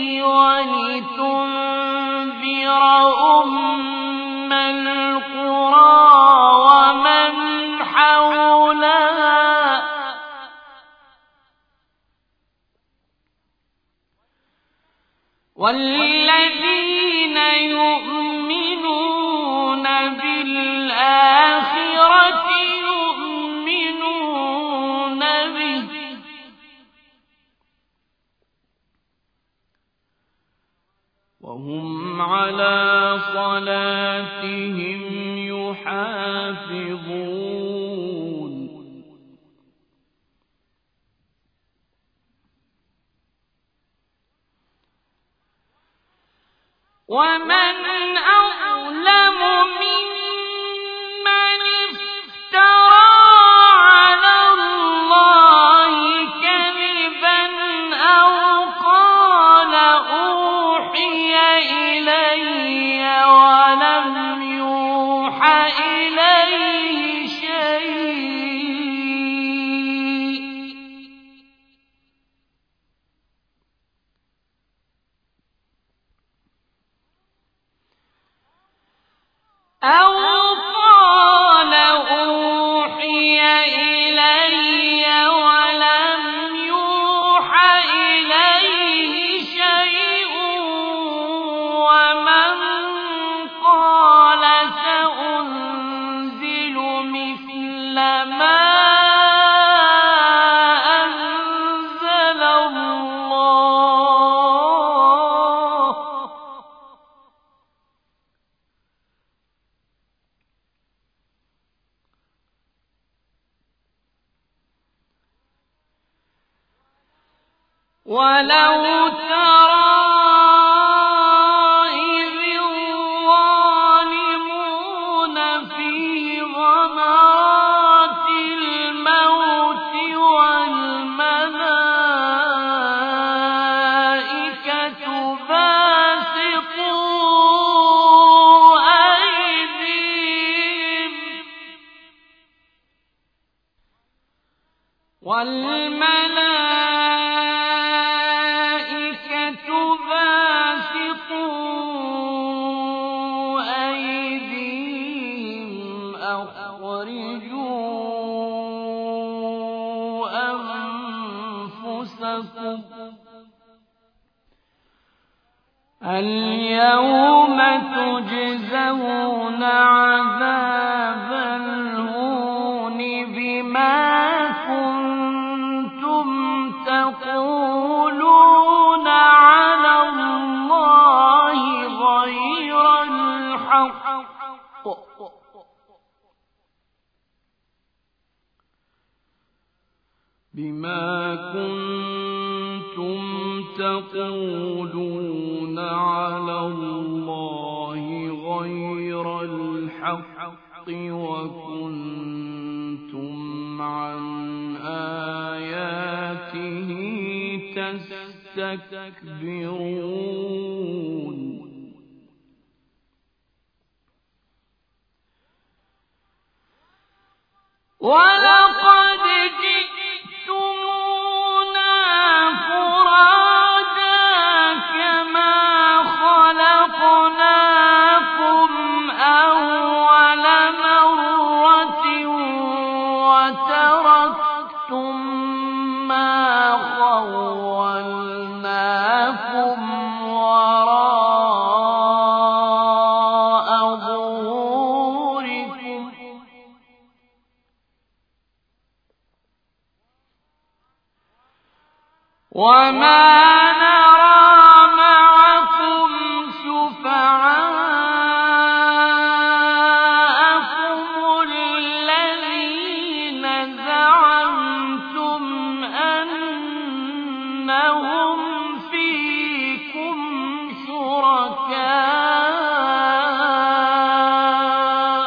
ولتنذر أم القرى ومن حولها والذين يؤمنون بالآخرة يؤمنون به وهم على صلاتهم يحافظون ومن أظلم ممن افترى على الله كذبا أو قال أوحي إلي ولم يوحى إليه شيء أو قال أوحي إلي ولم يوحى إليه شيء ومن قال سأنزل مثل ما أنزل الله ولو ترى إذ الظالمون في غمرات الموت والملائكة باسطوا أيديهم وَالْمَلَائِكَةُ بَاسِطُو أَيْدِيهِمْ أَخْرِجُوا أَنفُسَكُمْ الْيَوْمَ تُجْزَوْنَ عَذَابَ الْهُونِ بِمَا كُنتُمْ تَقُولُونَ عَلَى اللَّهِ غَيْرَ الْحَقِّ بِمَا كُنتُمْ تَقُولُونَ عَلَى اللَّهِ غَيْرَ الْحَقِّ وَكُنتُمْ عَنْ آيَاتِهِ تَسْتَكْبِرُونَ وَلَقَدْ جِئْتُمُونَا فُرَادَىٰ كَمَا خَلَقْنَاكُمْ أَوَّلَ مَرَّةٍ وَتَرَكْتُم مَّا خَوَّلْنَاكُمْ وَرَاءَ ظُهُورِكُمْ وَمَا نَرَىٰ مَعَكُمْ شُفَعَاءَكُمُ الَّذِينَ زَعَمْتُمْ أَنَّهُمْ فِيكُمْ شُرَكَاءُ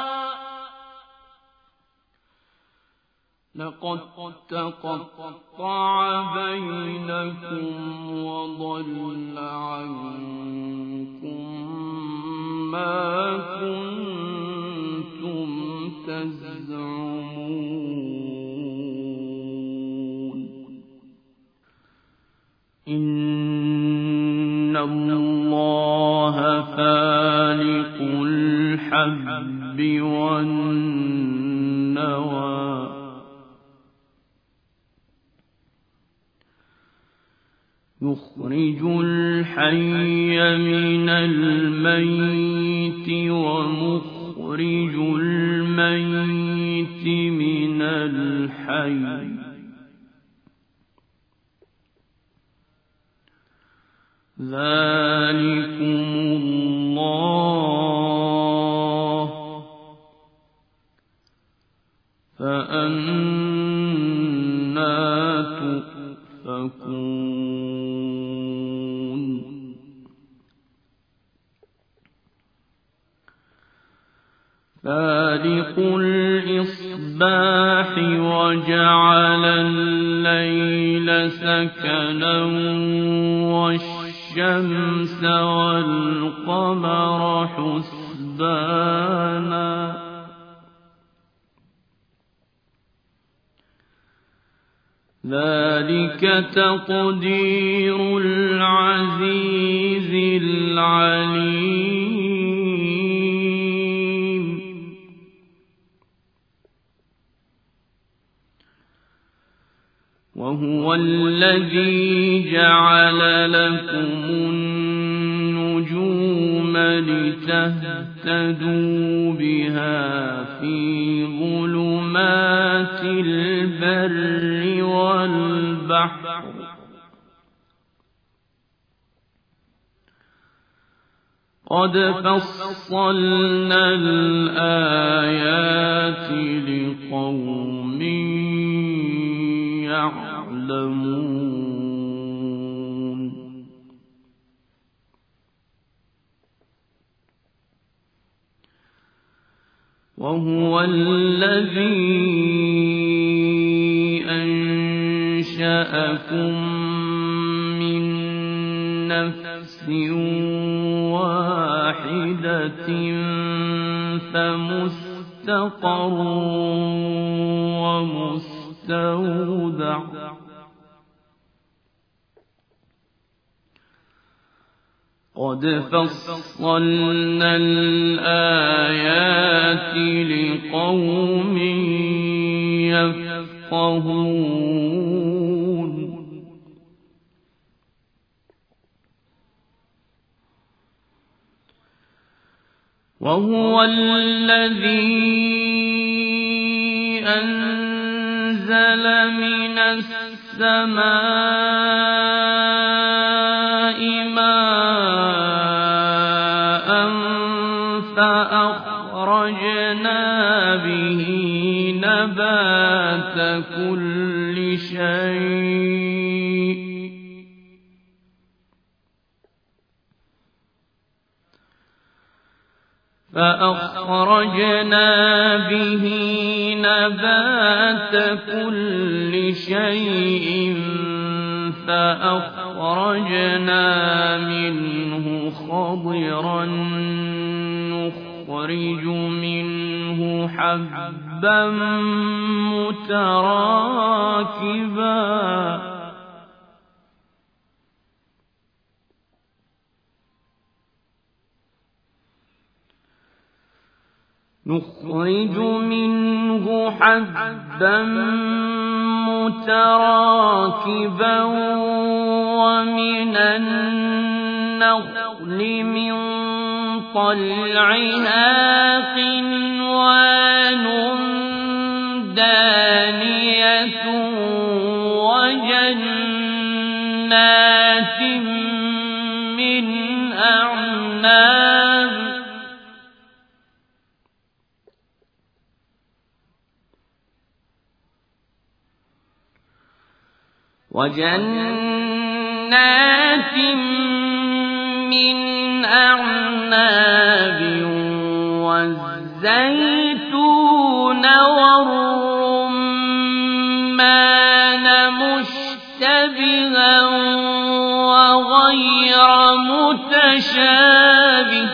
لَقَد تَّقَطَّعَ بَيْنَكُمْ وَضَلَّ عَنكُم مَّا كُنتُمْ تَزْعُمُونَ إِنَّ اللَّهَ فَالِقُ الْحَبِّ وَالنَّوَىٰ يُخْرِجُ الْحَيَّ مِنَ الْمَيِّتِ وَمُخْرِجُ الْمَيِّتِ مِنَ الْحَيِّ ذَٰلِكُمُ اللَّهُ فَأَنَّىٰ تُؤْفَكُونَ فَالِقُ الْإِصْبَاحِ وَجَعَلَ اللَّيْلَ سَكَنًا وَالشَّمْسَ وَالْقَمَرَ حُسْبَانًا ذَلِكَ تَقْدِيرُ الْعَزِيزِ الْعَلِيمِ وَهُوَ الَّذِي جَعَلَ لَكُمُ النُّجُومَ لِتَهْتَدُوا بِهَا فِي ظُلُمَاتِ الْبَرِّ وَالْبَحْرِ قَدْ فَصَّلْنَا الْآيَاتِ لِقَوْمٍ يَعْلَمُونَ وَهُوَ الَّذِي أَنشَأَكُم مِّن نَّفْسٍ وَاحِدَةٍ فَمُسْتَقَرٌّ وَمُسْتَوْدَعٌ مستودع قد فصلنا الآيات لقوم يفقهون وهو الذي أنزل من السماء ماء فأخرجنا به نبات كل شيء فأخرجنا به نبات كل شيء فأخرجنا منه خضرا نخرج منه حبا متراكبا نخرج منه حبا متراكبا ومن النخل من طلعها قنوان دانية وجنات من أعناب وجنات من أعناب والزيتون والرمان مشتبها وغير متشابه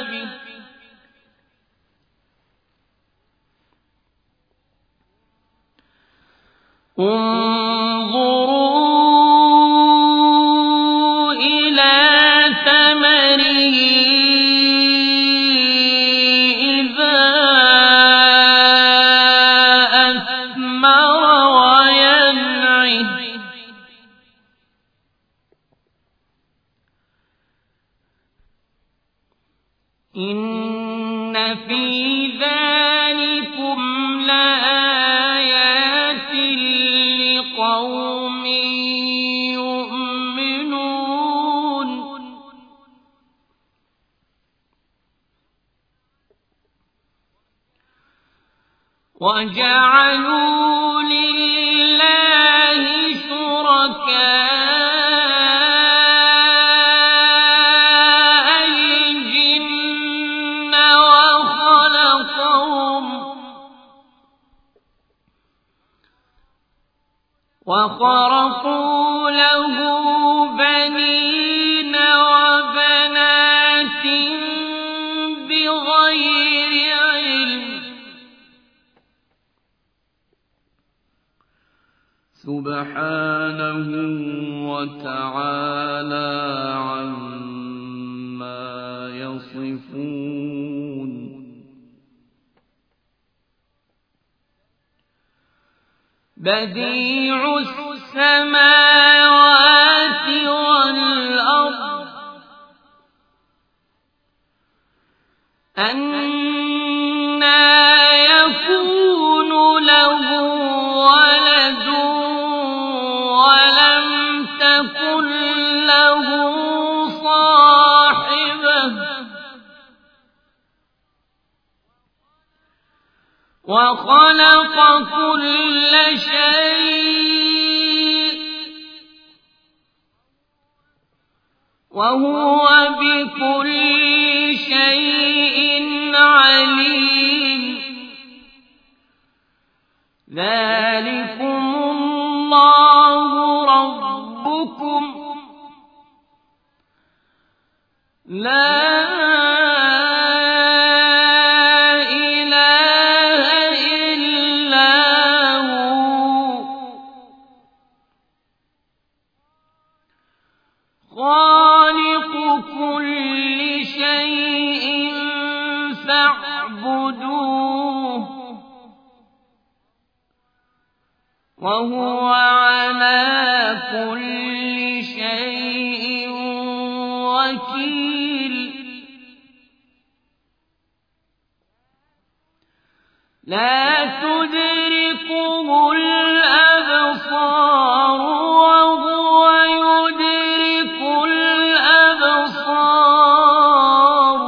انظروا إن في ذلكم لآيات لقوم يؤمنون وجعلوا لله شركاء وخرقوا له بنين وبنات بغير علم سبحانه وتعالى عما يصفون بديع السماوات والأرض أنى يكون له ولد ولم تكن له صاحبة وخلق كل شيء وهو بكل شيء عليم ذلكم الله ربكم لا فاعبدوه وهو على كل شيء وكيل لا تدركه الأبصار وهو يدرك الأبصار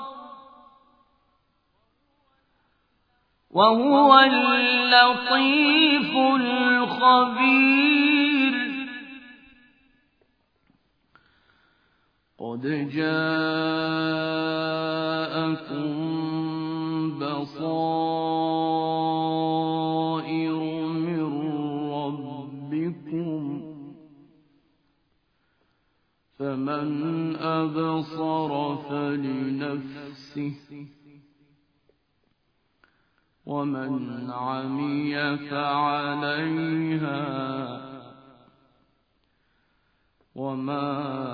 وهو اللطيف الخبير قد جاءكم بصائر من ربكم فمن أبصر فلنفسه ومن عمي فعليها وما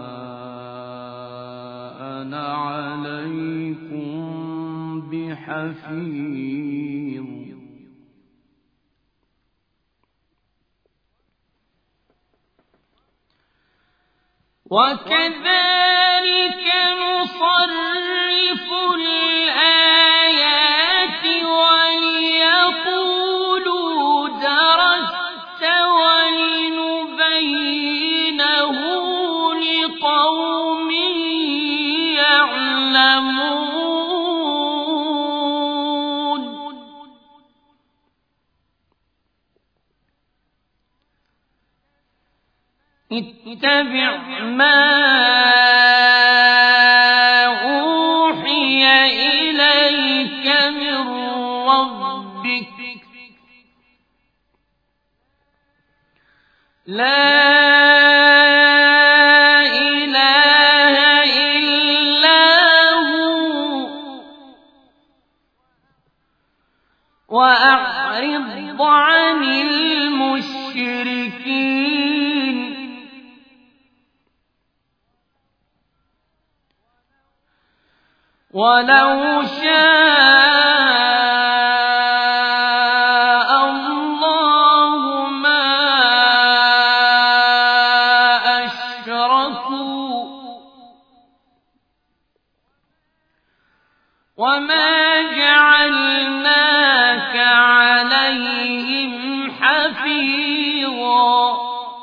أنا عليكم بحفيظ وكذلك نصرف الآيات وليقولوا درست ولنبينه لقوم يعلمون اتبع ما أوحي إليك من ربك لا إله إلا هو وأعرض عن المشركين ولو شاء الله ما أشركوا وما جعلناك عليهم حفيظا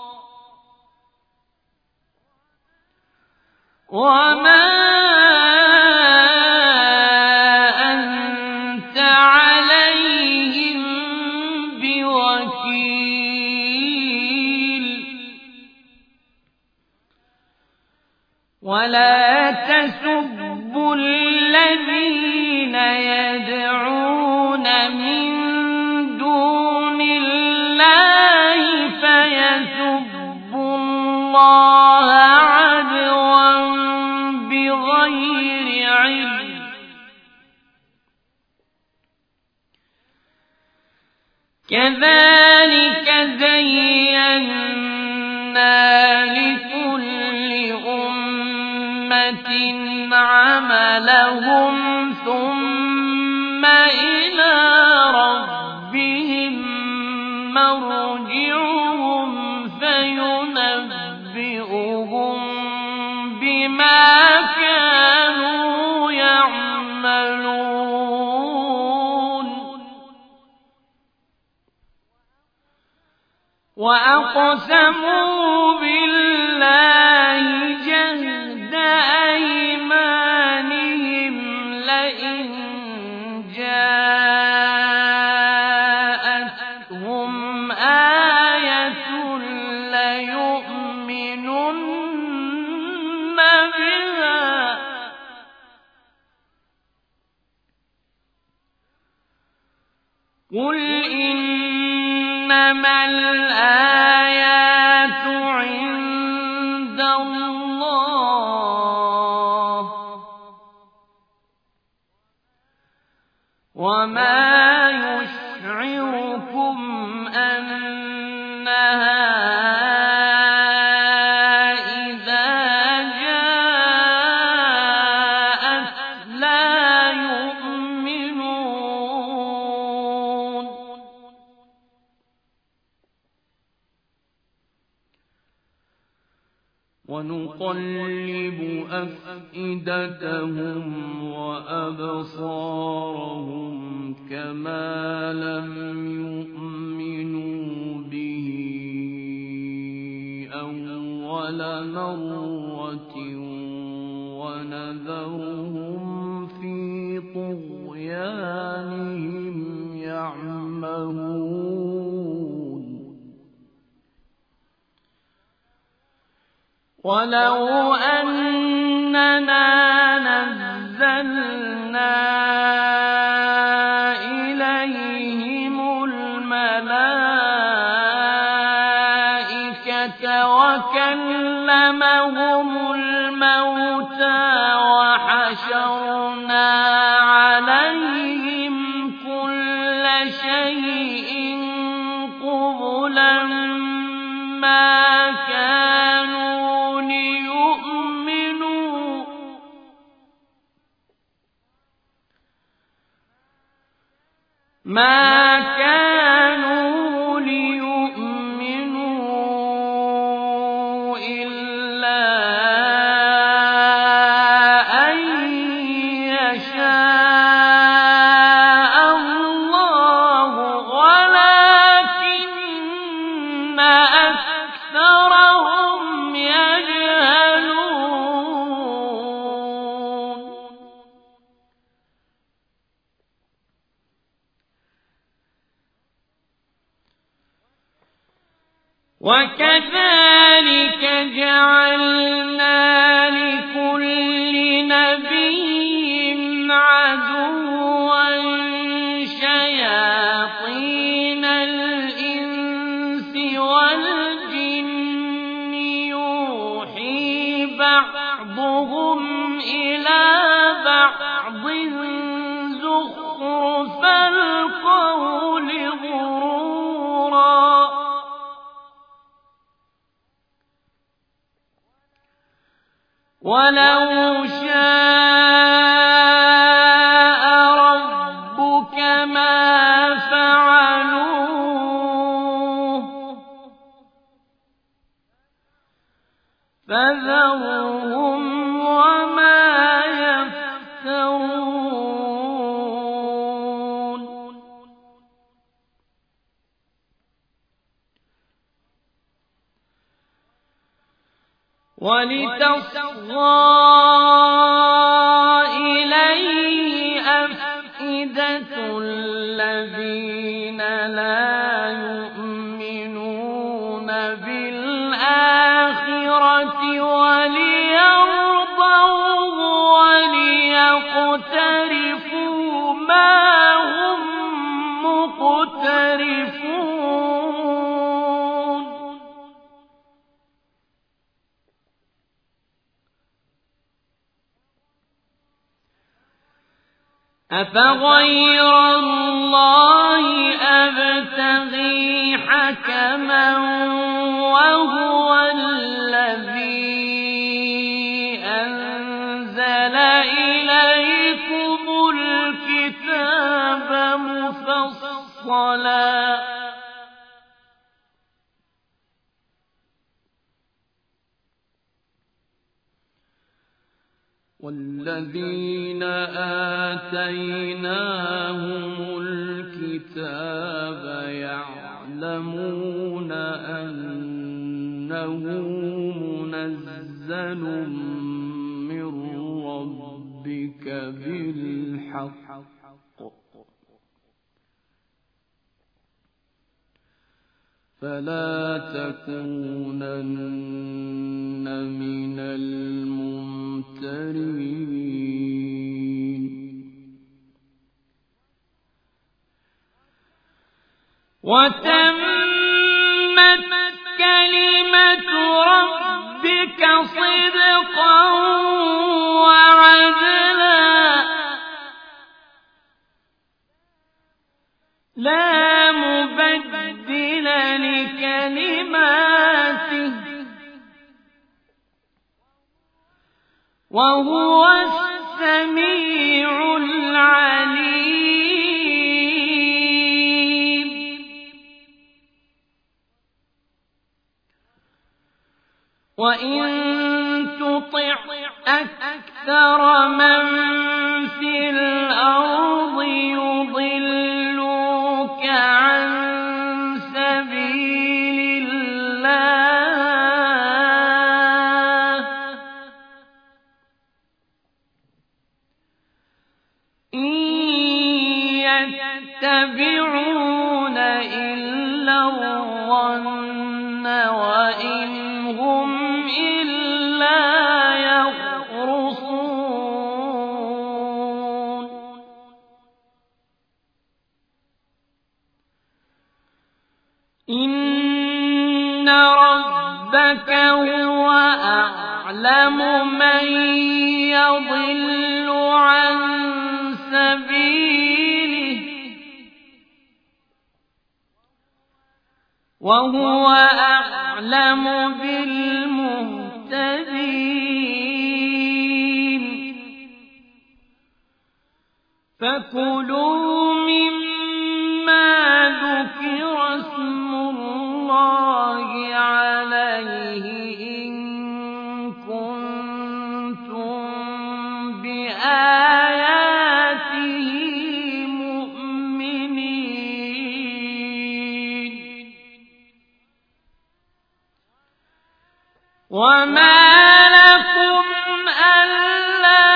وما ولا تسبوا الذين يدعون من دون الله فيسبوا الله عدوا بغير علم كذلك زينا لكل أمة عملهم ثم إلى ربهم مرجعهم فينبئهم بما كانوا يعملون وأقسموا بالله جهد أيمانهم لئن جاءتهم آية ليؤمنن بها قل إنما الآيات عند الله وما يشعركم أنها إذا جاءت لا يؤمنون ونقلب أفئدتهم وأبصارهم كما لم يؤمنوا به أول مرة ونذرهم في طغيانهم يعمهون ولو أننا نزلنا إليهم الملائكة وكلمهم الموتى وحشرنا عليهم كل شيء قبلا ما كانوا ليؤمنوا ما كانوا ليؤمنوا إلا أن يشاء الله ولكن أكثرهم يجهلون وكذلك جعلنا لكل نبي عدوا شياطين الإنس والجن يوحي بعضهم إلى بعض زخرف القول غرورا ولو شاء ربك ما فعلوه فذرهم وما يفترون ولتصغى إليه أفئدة الذين لا يؤمنون بالآخرة وليرضوه وليقترفوا ما هم مقترفون أفغير الله أبتغي حكما وهو الذي أنزل إليكم الكتاب مفصلا والذين آتيناهم الكتاب يعلمون أنه منزل من ربك بالحق فلا تكونن من الممترين وتمت كلمة ربك صدقا وعدلا لا مبدل لكلماته وهو السميع العليم وإن تطع أكثر من في الأرض يضلوك عن سبيل الله إن يتبعون إلا الظن وإن هم إلا يخرصون إن ربك هو أعلم من يضل عن سبيله وهو أعلم بالمهتدين فكلوا مما ذكر اسم الله عليه إن كنتم بآياته مؤمنين وما لكم ألا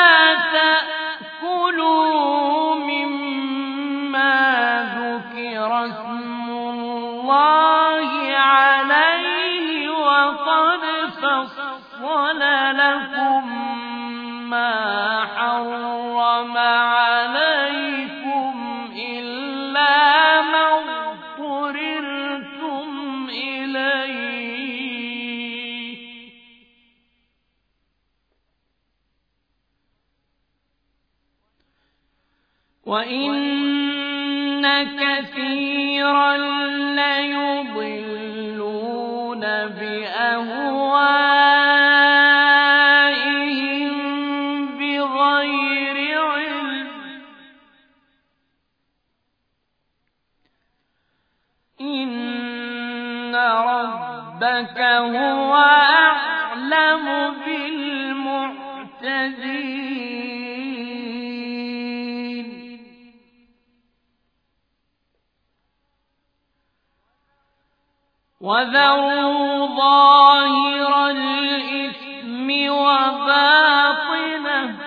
تأكلوا مما ذكر اسم الله عليه وقد فصل لكم ما حرم عليكم إلا ما اضطررتم إليه وإن كثيرا ليضلون بأهوائهم بغير علم إن ربك هو أعلم بالمعتدين وذروا ظاهر الإثم وباطنه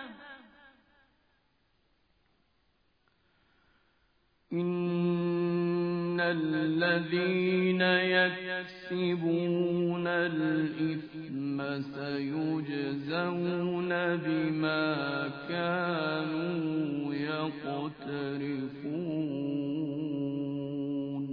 إن الذين يكسبون الإثم سيجزون بما كانوا يقترفون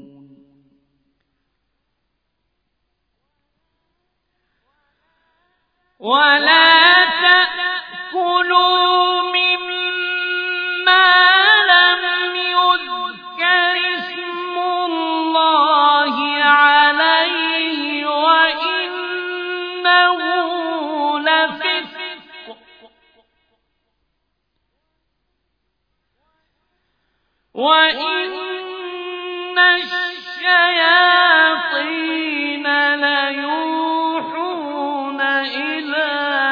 ولا تأكلوا مما لم يذكر اسم الله عليه وإنه لفسق وإن الشياطين ليوحون إلى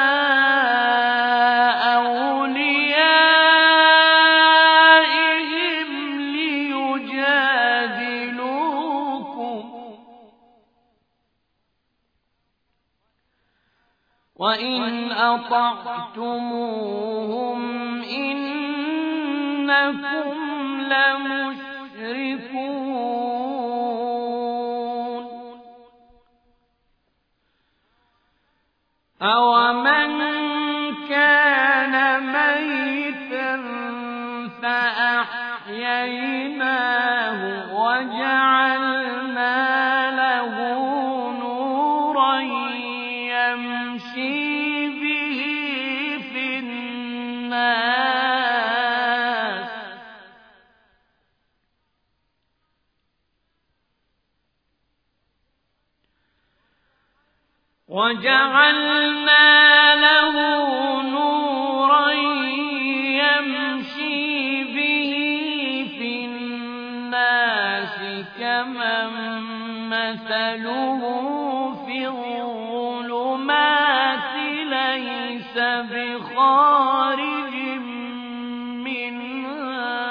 أوليائهم ليجادلوكم وإن أطعتموهم إنكم لمشركون أومن كان ميتا فأحييناه وجعلنا له نورا يمشي به في الناس وجعلنا له نورا يمشي به في الناس كمن مثله في الظلمات بخارج منها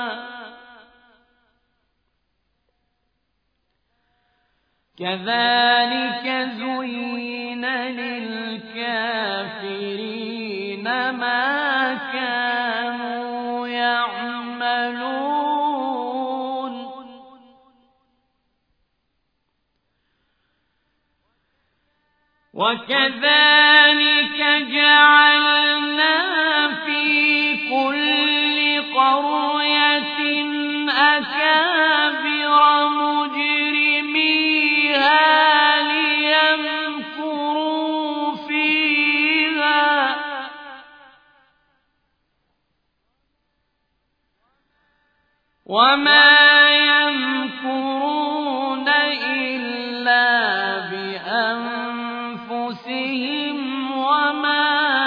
كذلك زين للكافرين ما كانوا يعملون وكذلك جعلنا في كل قرية أكابر مجرميها ليمكروا فيها وما يمكرون إلا بأنفسهم وما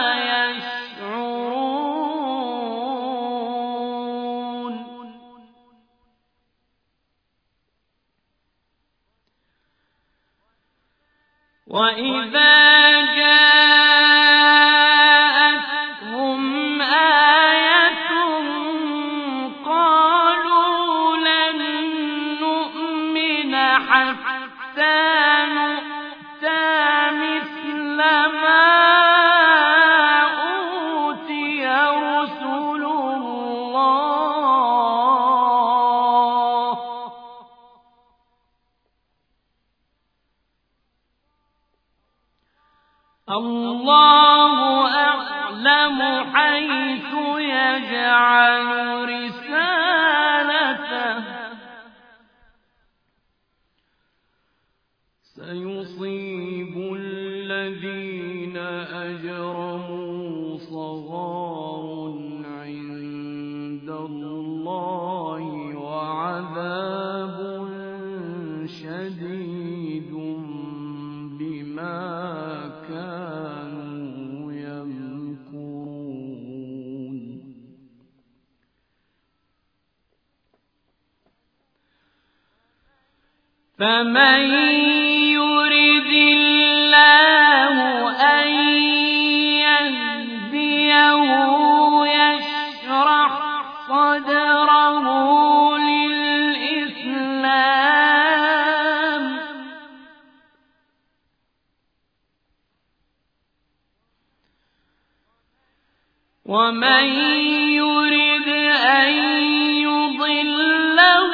يشعرون وإذا جاءتهم آية قالوا لن نؤمن حتى نؤتى مثل ما أوتي رسل الله الله أعلم حيث يجعل رسالته سيصيب الذين أجرموا صغار عند الله وعذاب شديد بما كانوا يمكرون فمن يرد الله أن يهديه يشرح صدره للإسلام ومن يرد أن يضله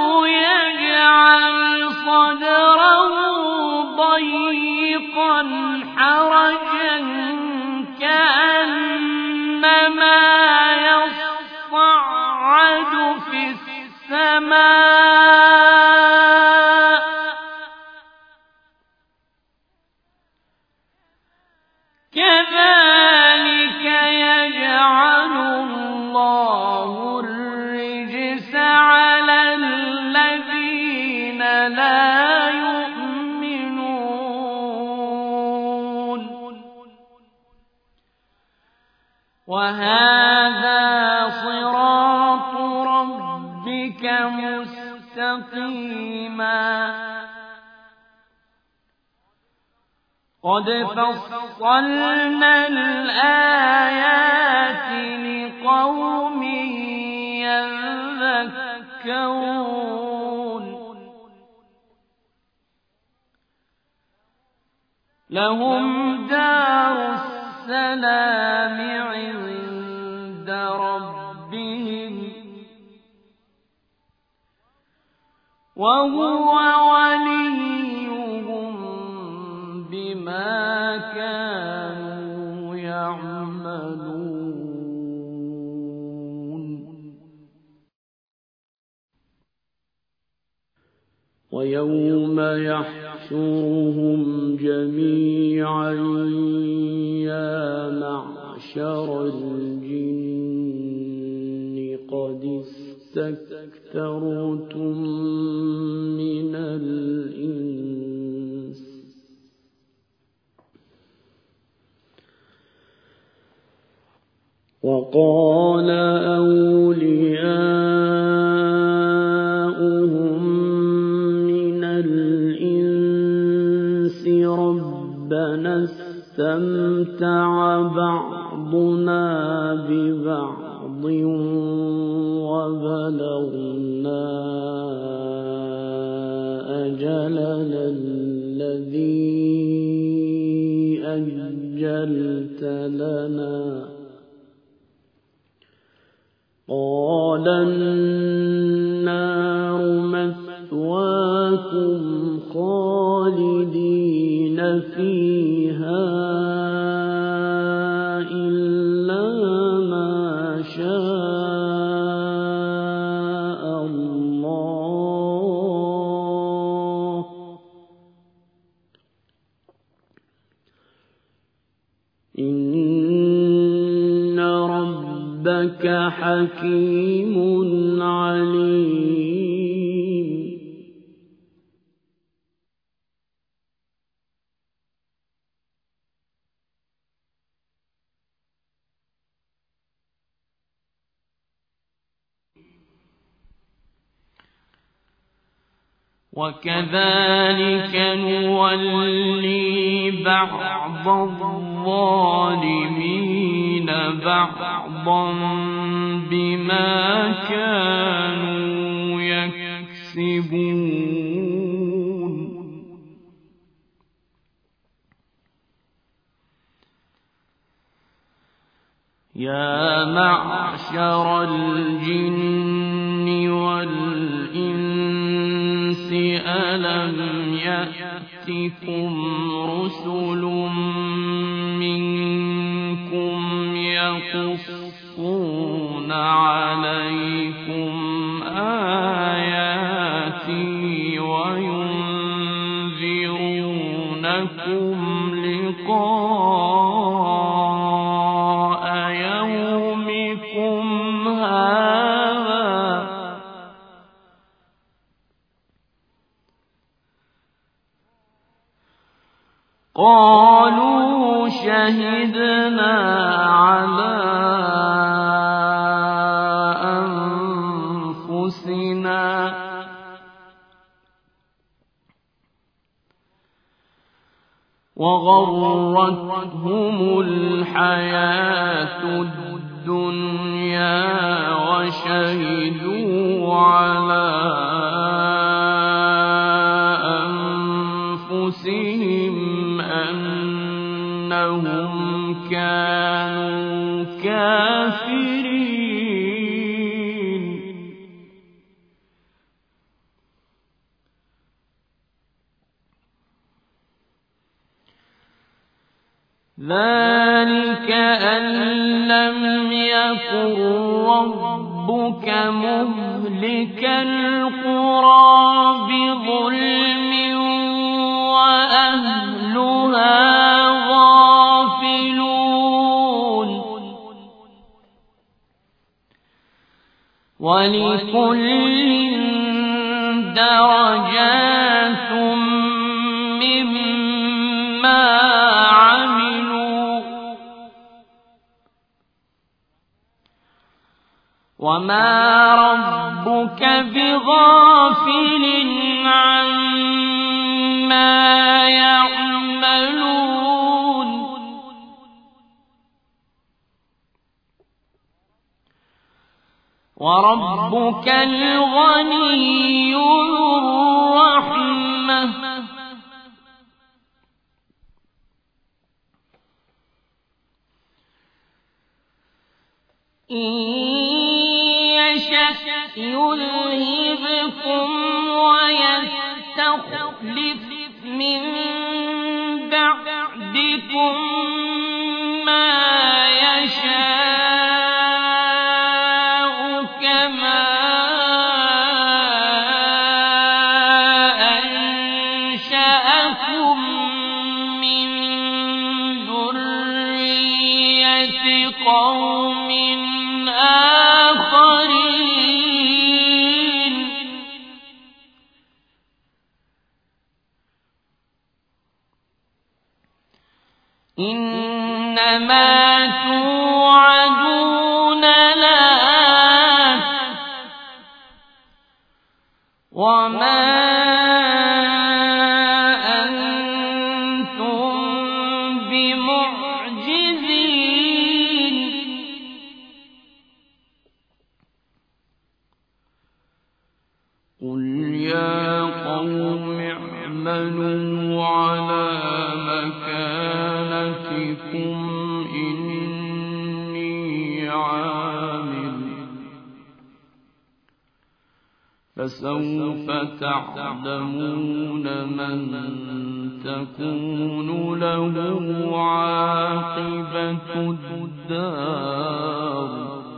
يجعل صدره ضيقا حرجا كأنما يصعد في السماء كذلك يجعل الله الرجس على الذين لا يؤمنون وهذا صراط ربك مستقيما قد فصلنا الآيات لقوم يذكرون لهم دار السلام عند ربهم وهو وليهم بما كانوا يعملون ويوم يحشرهم جميعا يا معشر الجن قد استكثرتم من الإنس وقال أولياؤهم من الإنس ربنا اسْتَمْتَعَ بَعْضُنَا بِبَعْضٍ وَبَلَغْنَا أَجَلَنَا الَّذِي أَجَّلْتَ لَنَا قَالَ النَّارُ مَثْوَاكُمْ خَالِدِينَ فِيهَا إِلَّا مَا شَاءَ اللَّهُ إِنَّ رَبَّكَ حَكِيمٌ عَلِيمٌ. وَكَذَلِكَ نُوَلِّي بَعْضَ الظَّالِمِينَ بَعْضًا بِمَا كَانُوا يَكْسِبُونَ. يَا مَعْشَرَ الْجِنِّ وَالْإِنسِ أَلَمْ يَأْتِكُمْ رُسُلٌ مِّنكُمْ يَقُصُّونَ عَلَيْكُمْ آيَاتِي وَيُنذِرُونَكُمْ لِقَاءَ يَوْمِكُمْ هَٰذَا قَالُوا شَهِدْنَا عَلَىٰ أَنفُسِنَا وَغَرَّتْهُمُ الْحَيَاةُ الدُّنْيَا وَشَهِدُوا عَلَىٰ أَنفُسِهِمْ أَنَّهُمْ كَانُوا كَافِرِينَ. ذَلِكَ أَن لَّمْ يَكُن رَّبُّكَ مُهْلِكَ الْقُرَىٰ بِظُلْمٍ وَأَهْلُهَا غَافِلُونَ. وَلِكُلٍّ دَرَجَاتٌ مِّمَّا عَمِلُوا ۚ وَمَا رَبُّكَ بِغَافِلٍ عَمَّا يَعْمَلُونَ. وَرَبُّكَ الْغَنِيُّ ذُو الرَّحْمَةِ إِن يَشَأْ يُذْهِبْكُمْ وَيَسْتَخْلِفْ مِن بَعْدِكُم مَّا يَشَاءُ كَمَا أَنشَأَكُم مِّن ذُرِّيَّةِ قَوْمٍ آخَرِينَ. إِنَّمَا تُوعَدُونَ لَآتٍ ۖ وَمَا أَنتُم بِمُعْجِزِينَ. قل يا قوم اعملوا على مكانتكم إني عامل فسوف تعلمون من تكون له عاقبة الدار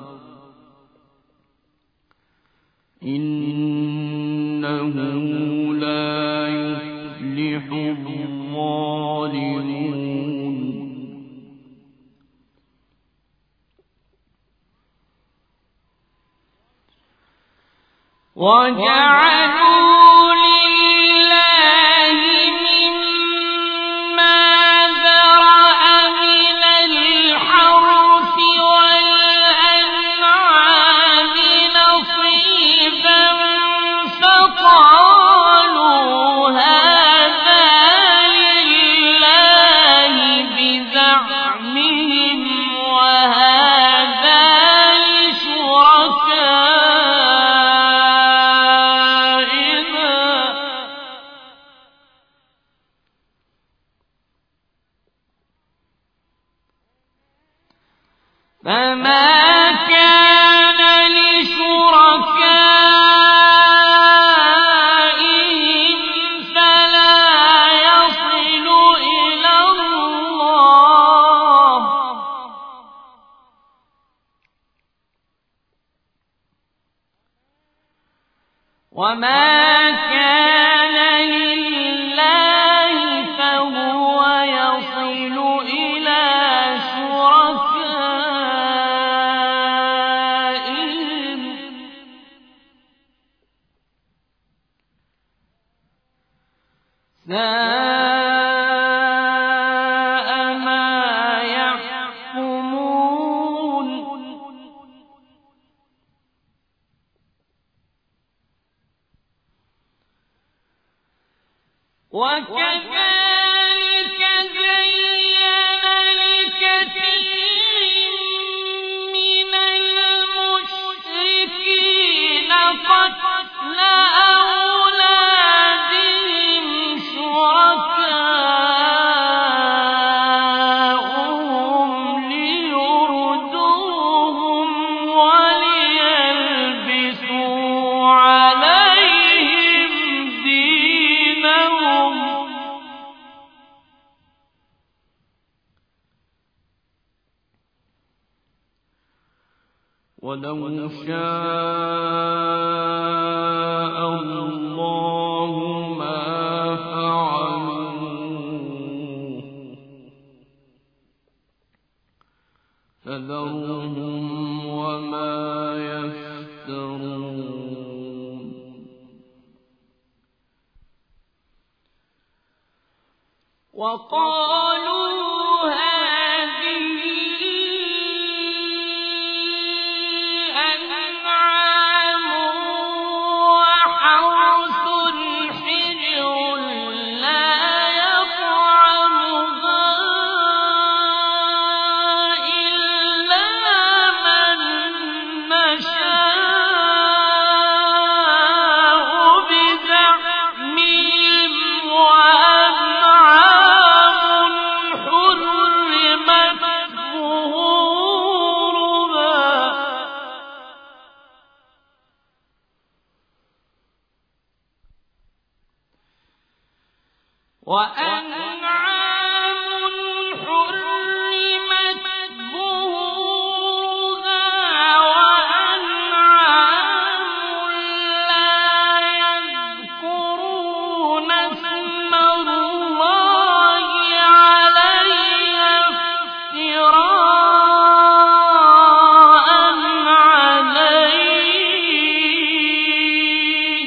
إنه لا يفلح الظالمون وجعلوا لله مما ذرأ من الحرث والأنعام نصيبا فقالوا هذا لله بزعمهم وهذا لشركائنا فما كان لشركائهم فلا يصل إلى الله وما كان لله فهو يصل إلى شركائهم ساء ما يحكمون وكذلك زين لكثير من المشركين قتل أولادهم شركاؤهم ليردوهم وليلبسوا عليهم دينهم ولو شاء الله ما فعلوه فذرهم وما يفترون وقالوا هذه أنعام وحرث حجر لا يطعمها إلا من نشاء بزعمهم وأنعام حرمت ظهورها وأنعام حرمت ظهورها وأنعام لا يذكرون اسم الله عليها افتراء عليه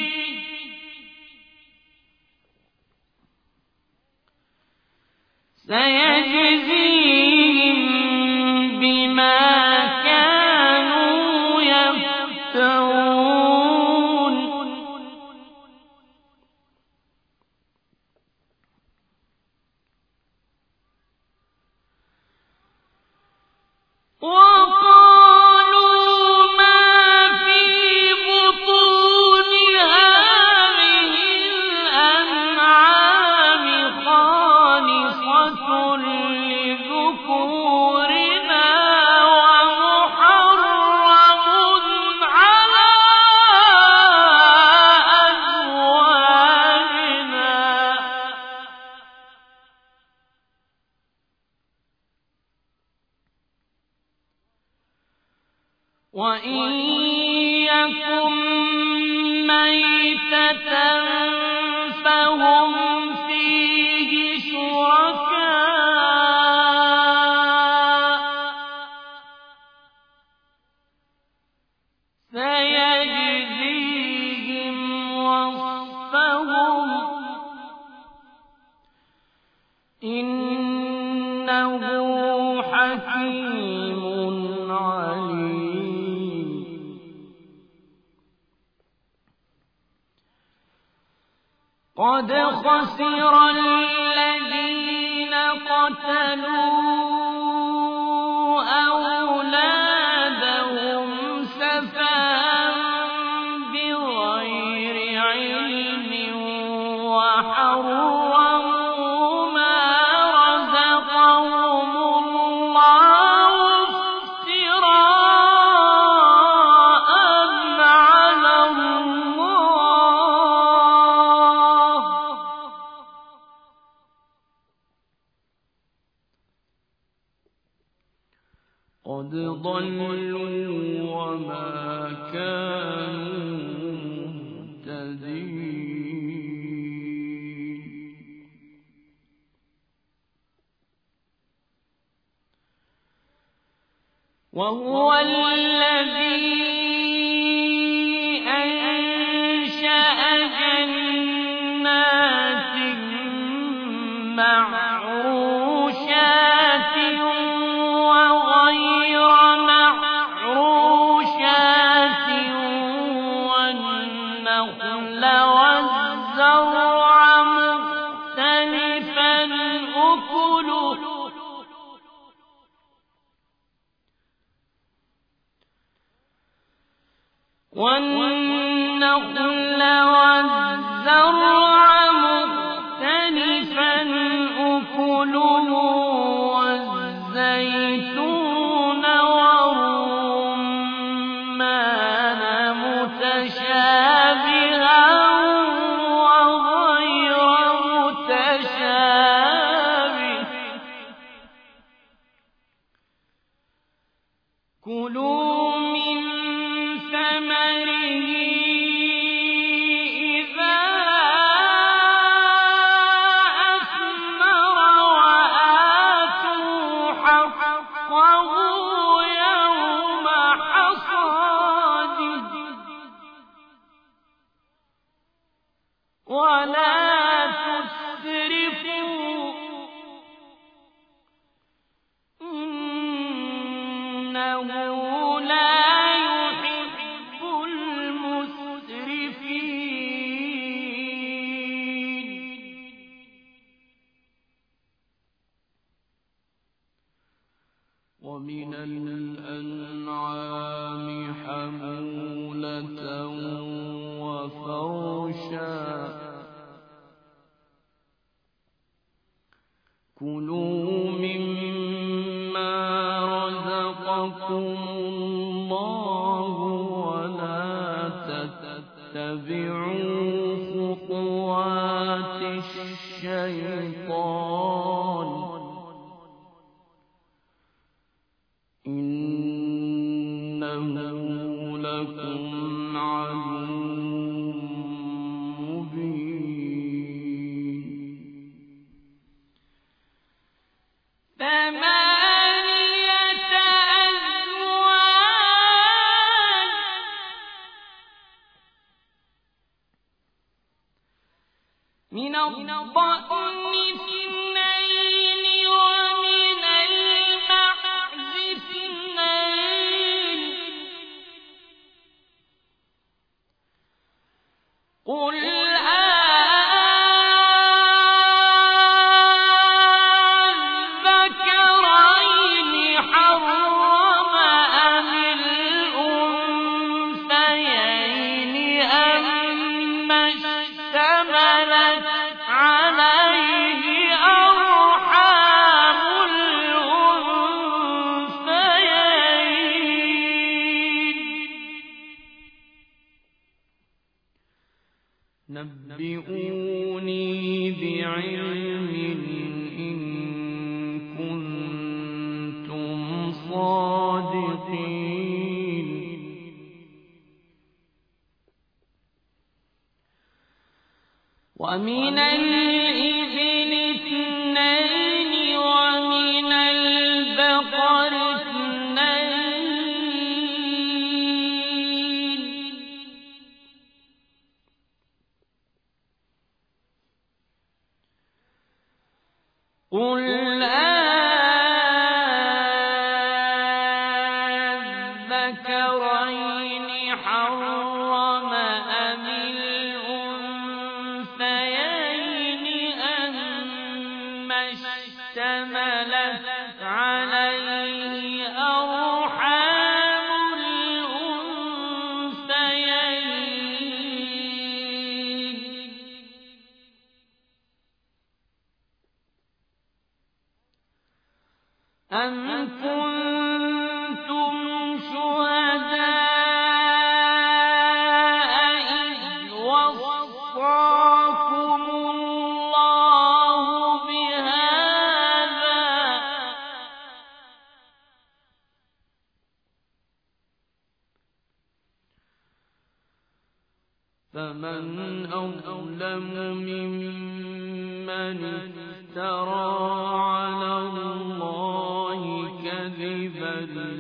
سيجزيهم بما كانوا يفترون وقالوا ما في بطون هذه ميتة فهم فيه شركاء سيجزيهم وصفهم إنه حكيم عليم قد خسر الذين قتلوا أولادهم سفها بغير علم وحرموا ما رزقهم الله افتراء على الله قد ضلوا وما كانوا مهتدين وهو الذي أنشأ جنات معروشات وغير معروشات والنخل والزرع مختلفا أكله والنخل والزرع مختلفا أكله والزيتون والرمان متشابها وغير متشابه كلوا من ثمره إذا أثمر وآتوا حقه يوم حصاده ولا تسرفوا إنه لا يحب المسرفين ومن الأنعام حمولة وفرشا كلوا مما رزقكم الله ولا تتبعوا خطوات الشيطان إنه لكم عدو مبين ثمانية أزواج من الضأن اثنين ومن المعز اثنين قل أذكرين حرم أم الأنثيين أما اشتملت عليه أرحام الأنثيين نبئوني بعلم إن كنتم صادقين ومن الإبل اثنين ومن البقر اثنين قل أذكرين حرم أم الأنثيين أما اشتملت عليه أرحام الأنثيين أم كنتم شهداء إذ وصاكم الله بهذا فمن أظلم ممن افترى على الله كذبا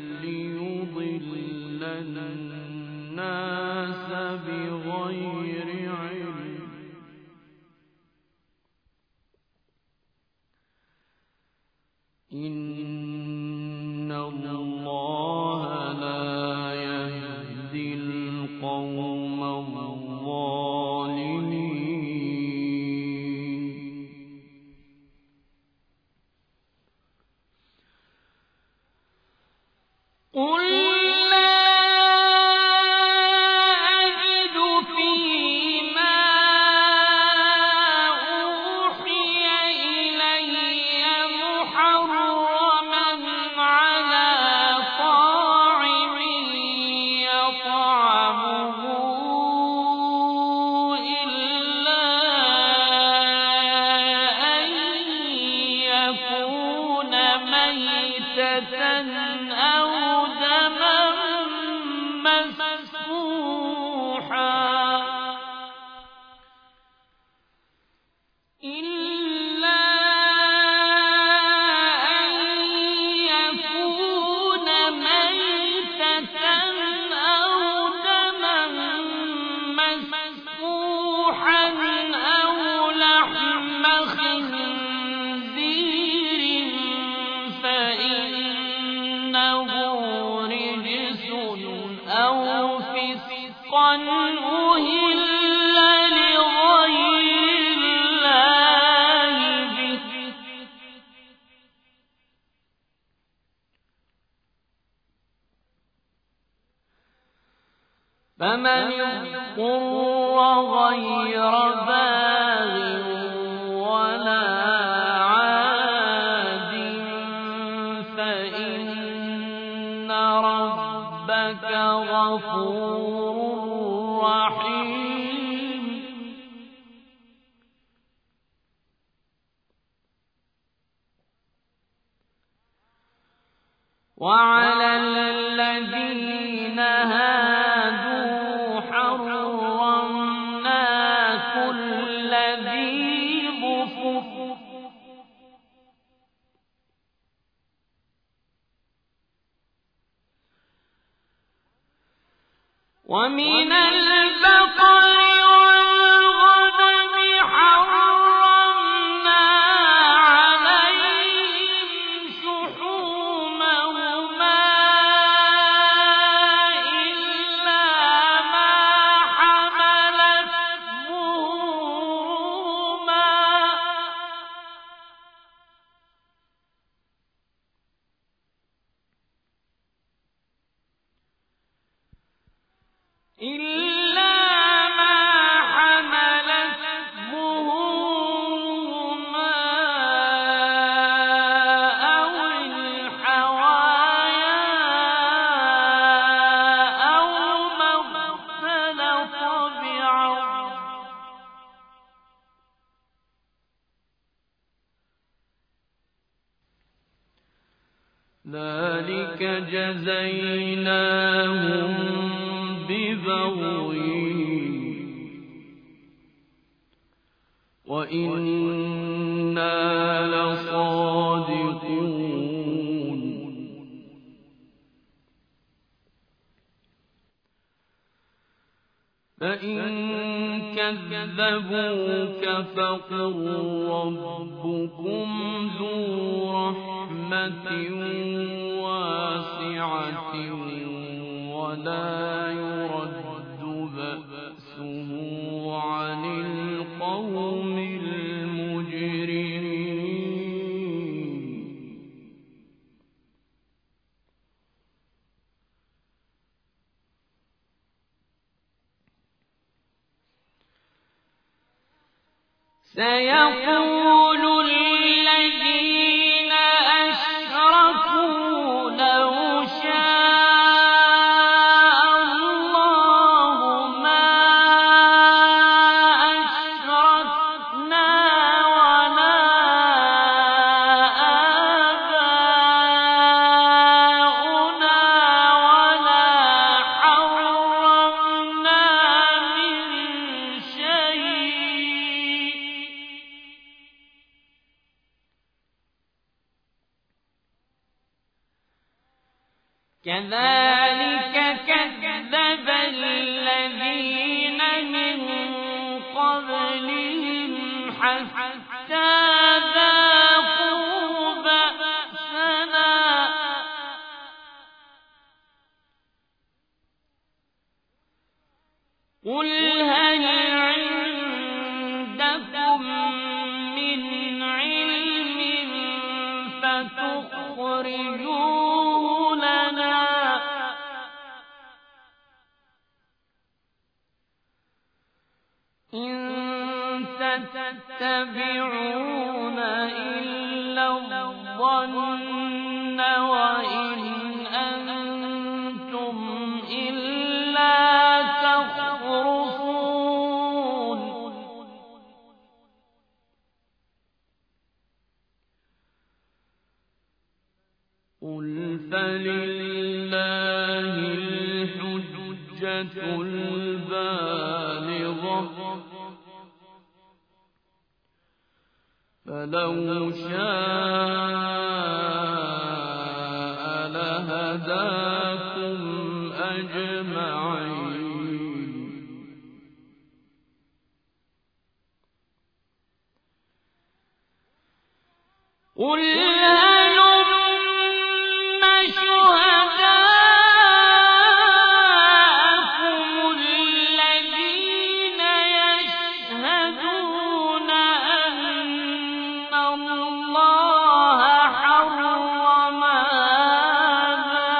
ليضل الناس بغير علم إن الله لا يهدي القوم الظالمين قل لا أجد فيما أوحي إلي محرما على طاعم يطعمه إلا أن يكون ميتة أو دما مسفوحا إلا أن يكون ميتة أو دما مسفوحا أو لحم خنزير فإنه رجس أو فسقا أهل لغير الله به فمن اضطر غير باغ ولا عاد فإن ربك غفور رحيم وعلى الذين هادوا حرمنا كل ذي ظفر ومن البقر والغنم حرمنا عليهم شحومهما إلا ما حملت ظهورهما إلا ما حملت ظهورهما أو الحوايا أو ما اختلط بعظم ذلك جزيناهم ببغيهم وإنا لصادقون فإن كذبوك فقل ربكم ذو رحمة واسعة ولا يرد بأسه عن القوم المجرمين سيقول الذين أشركوا لو شاء الله ما أشركنا ولا آباؤنا ولا حرمنا من شيء كذلك كذب الذين من قبلهم حتى ذاقوا بأسنا قل هل عندكم من علم فتخرجوه لنا إن تتبعون إلا الظن وإن أنتم إلا تخرصون قل فلله الحجة البالغة فلو شاء لهداكم أجمعين قل هلم شهداءكم الذين يشهدون أن الله حرم هذا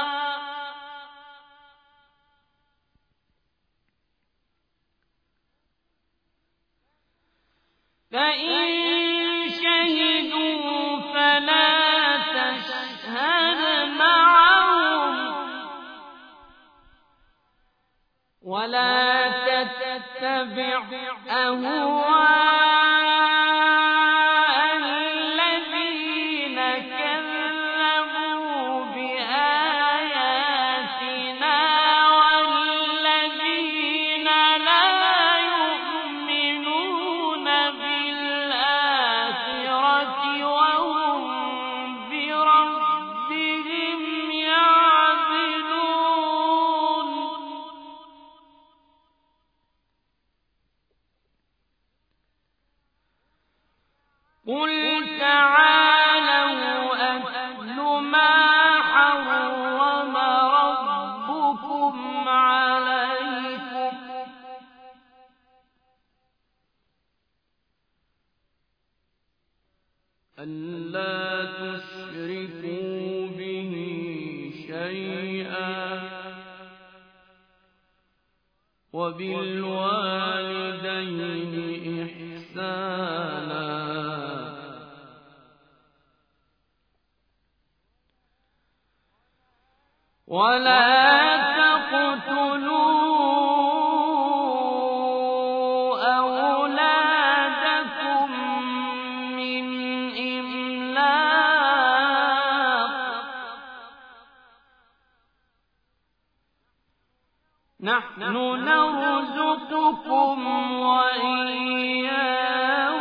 فإن شهدوا فلا تشهد معهم ولا تتبع أهواء الذين كذبوا بآياتنا والذين لا يؤمنون بالآخرة وهم بربهم يعدلون قل تعالوا أتل ما حرم ربكم عليكم ألا تشركوا به شيئا وبالوالدين إحسانا ولا تقتلوا أولادكم من إملاق نحن نرزقكم وإياهم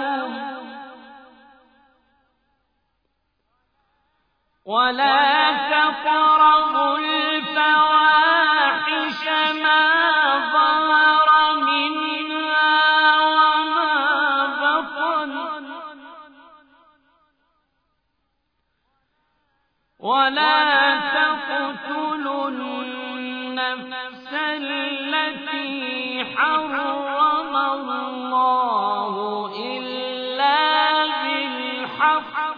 ولا تقتلوا النفس التي حرم الله إلا بالحق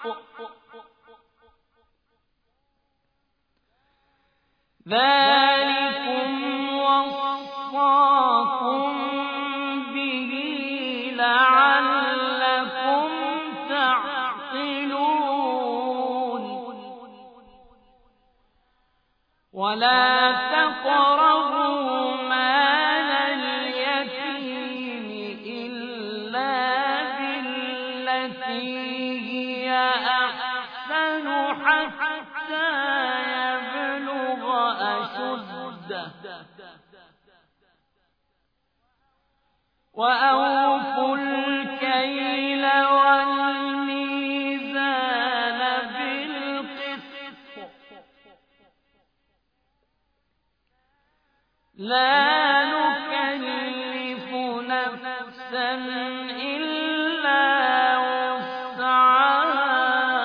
ذلكم وصاكم به لعلكم تعقلون ولا تقربوا مال اليتيم إلا بالتي هي أحسن حتى يبلغ أشده وأوفوا الكيل والميزان بالقسط لا نكلف نفسا إلا وسعها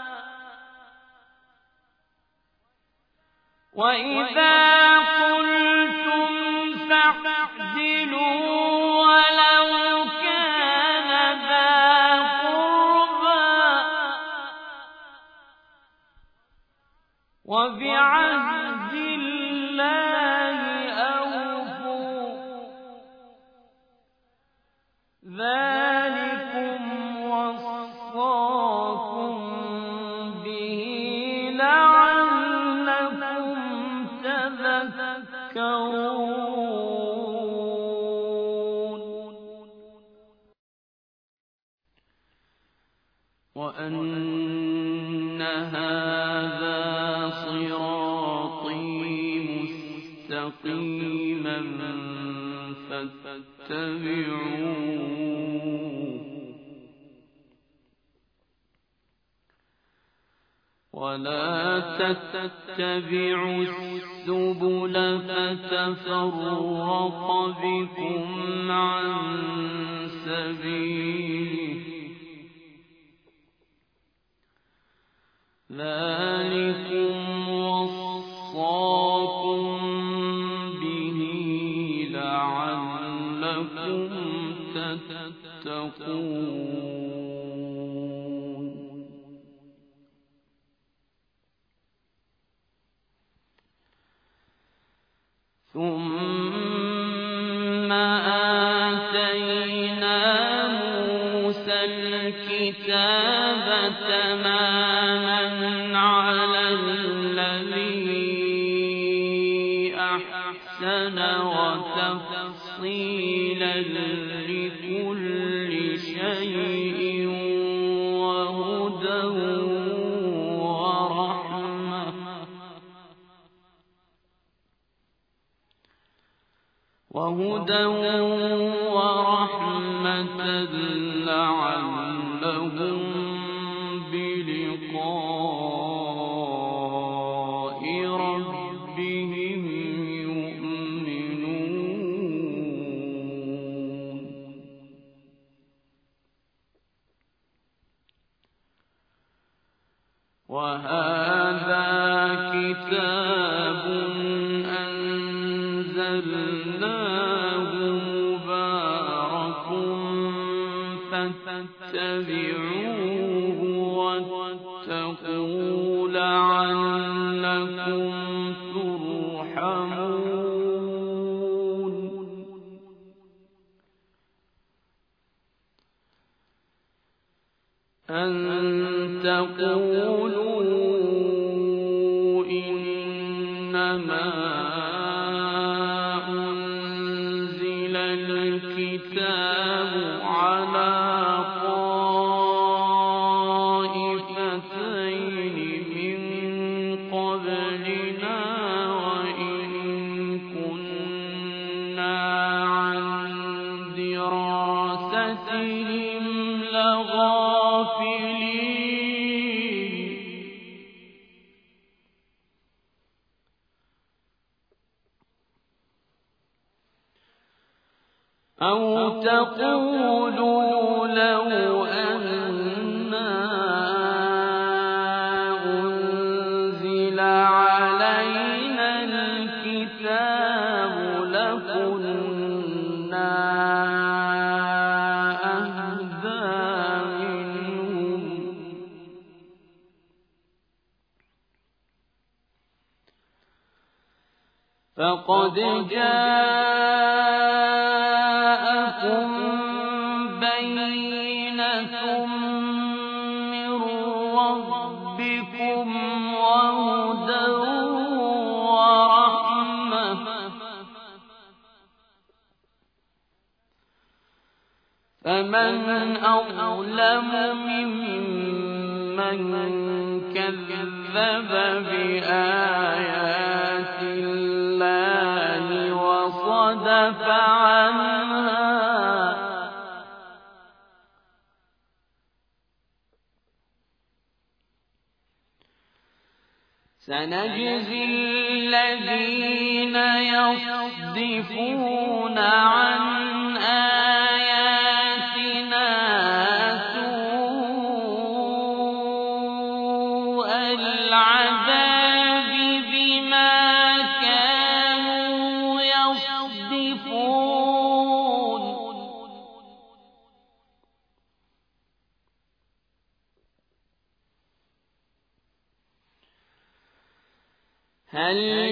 وإذا قلتم فاعدلوا ولو كان ذا قربى وبعهد الله أوفوا ذلكم وصاكم به لعلكم تذكرون وأن هذا صراطي مستقيما فاتبعوه ولا تتبعوا السبل فتفرق بكم عن سبيله ذلكم وصاكم به لعلكم تتقون ثم آتينا موسى الكتاب تماما على الذي أحسن وتفصيلا لكل شيء وهدى ورحمة وهدى ورحمة لعلهم بلقاء ربهم يؤمنون وهذا كتاب أنزلناه مبارك فاتبعوه واتقوا لعلكم ترحمون أن تقولوا إنما أنزل الكتاب على طائفتين من قبلنا وإن كنا عن دراستهم لغافلين أو تقولوا لو أنا أنزل أهدى منهم فقد جاءكم بينة من ربكم وهدى ورحمة فمن أظلم ممن كذب بآيات الله وصدف عنها سنجزي الذين يصدفون عن آياتنا سوء العذاب بما كانوا يصدفون هل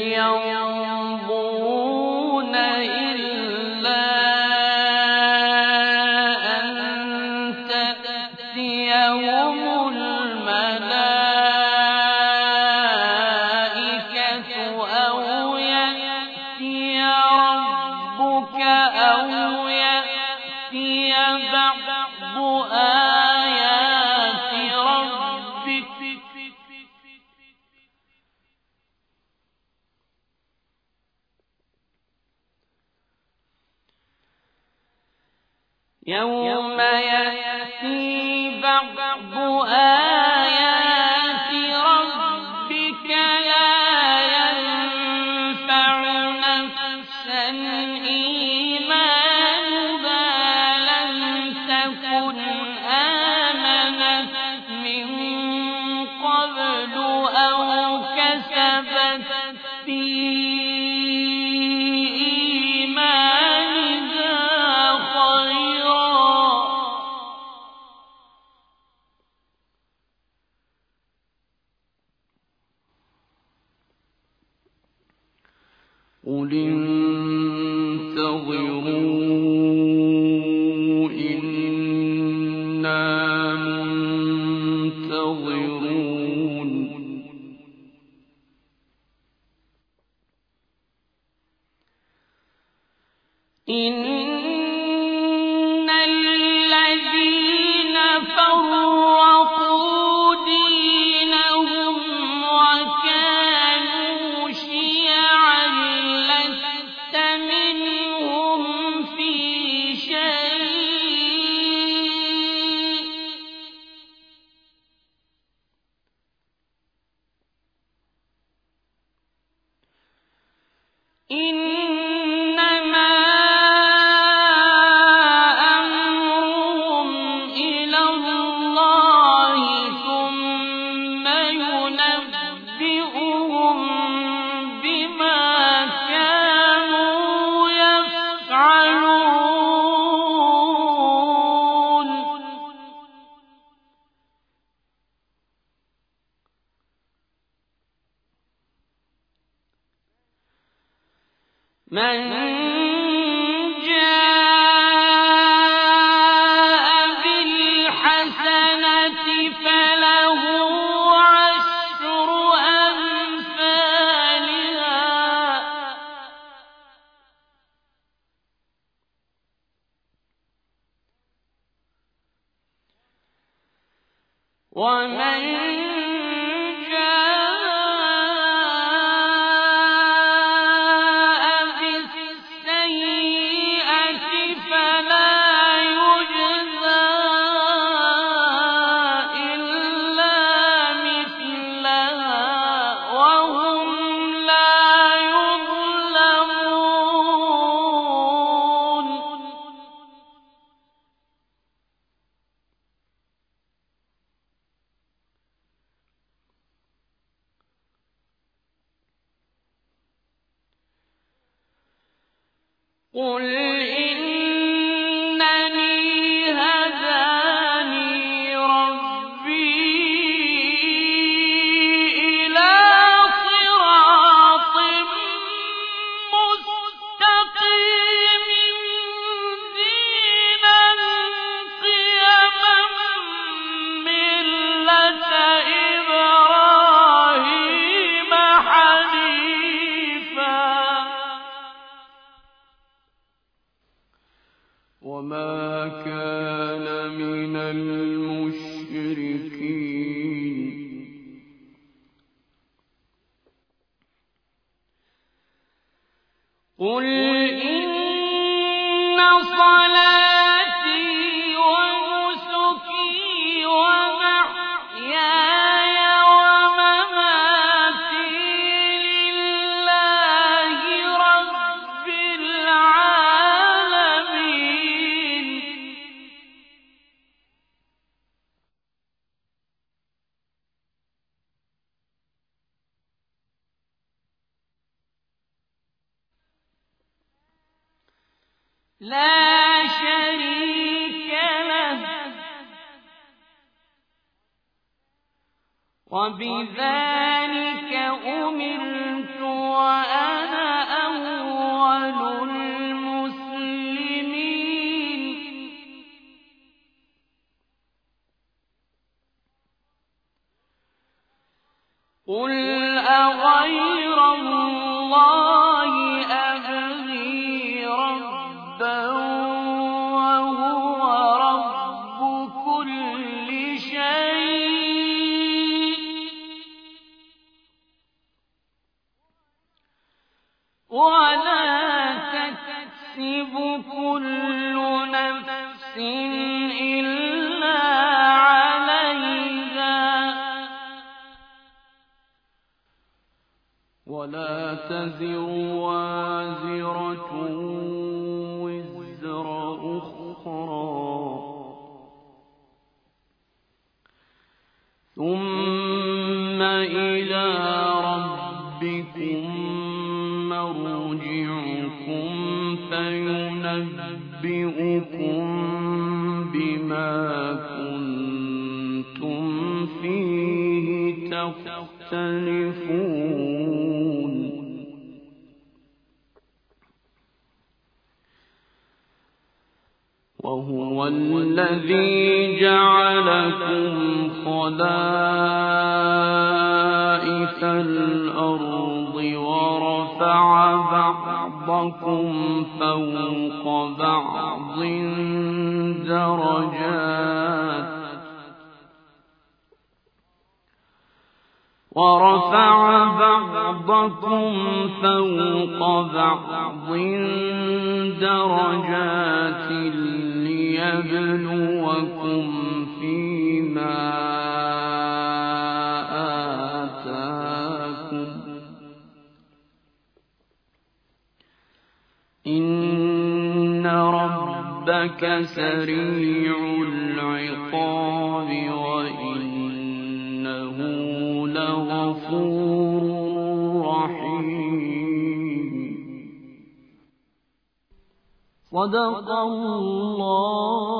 ينظرون إلا أن تأتيهم الملائكة أو يأتي ربك أو يأتي بعض آيات ربك يوم يأتي بعض آيات ربك لا ينفع نفسا إيمانها لم تكن آمنت من قبل أو كسبت في قل انتظروا إنا منتظرون إن الذين فرقوا دينهم وكانوا شيعا لست منهم في شيء إنما أمرهم إلى الله ثم ينبئهم بما كانوا يفعلون من جاء بالحسنة فله عشر أمثالها ومن قل إن وما كان من المشركين قل إن صلاتي ونسكي ومحياي ومماتي لله رب العالمين لا شريك له وبذلك أمرت وأنا أول المسلمين قل أغير الله أبغي ربا وهو رب كل شيء ولا تكسب كل نفس إلا عليها ولا تزر وازرة وزر أخرى ثم إلى ربكم مرجعكم فينبئكم بما كنتم فيه تختلفون وهو الذي جعلكم خلائف الأرض ورفع بعضكم فوق بعض درجات ورفع بعضكم فوق بعض درجات ليبلوكم فيما آتاكم إن ربك سريع العقاب وإنه لغفور رحيم. صدق الله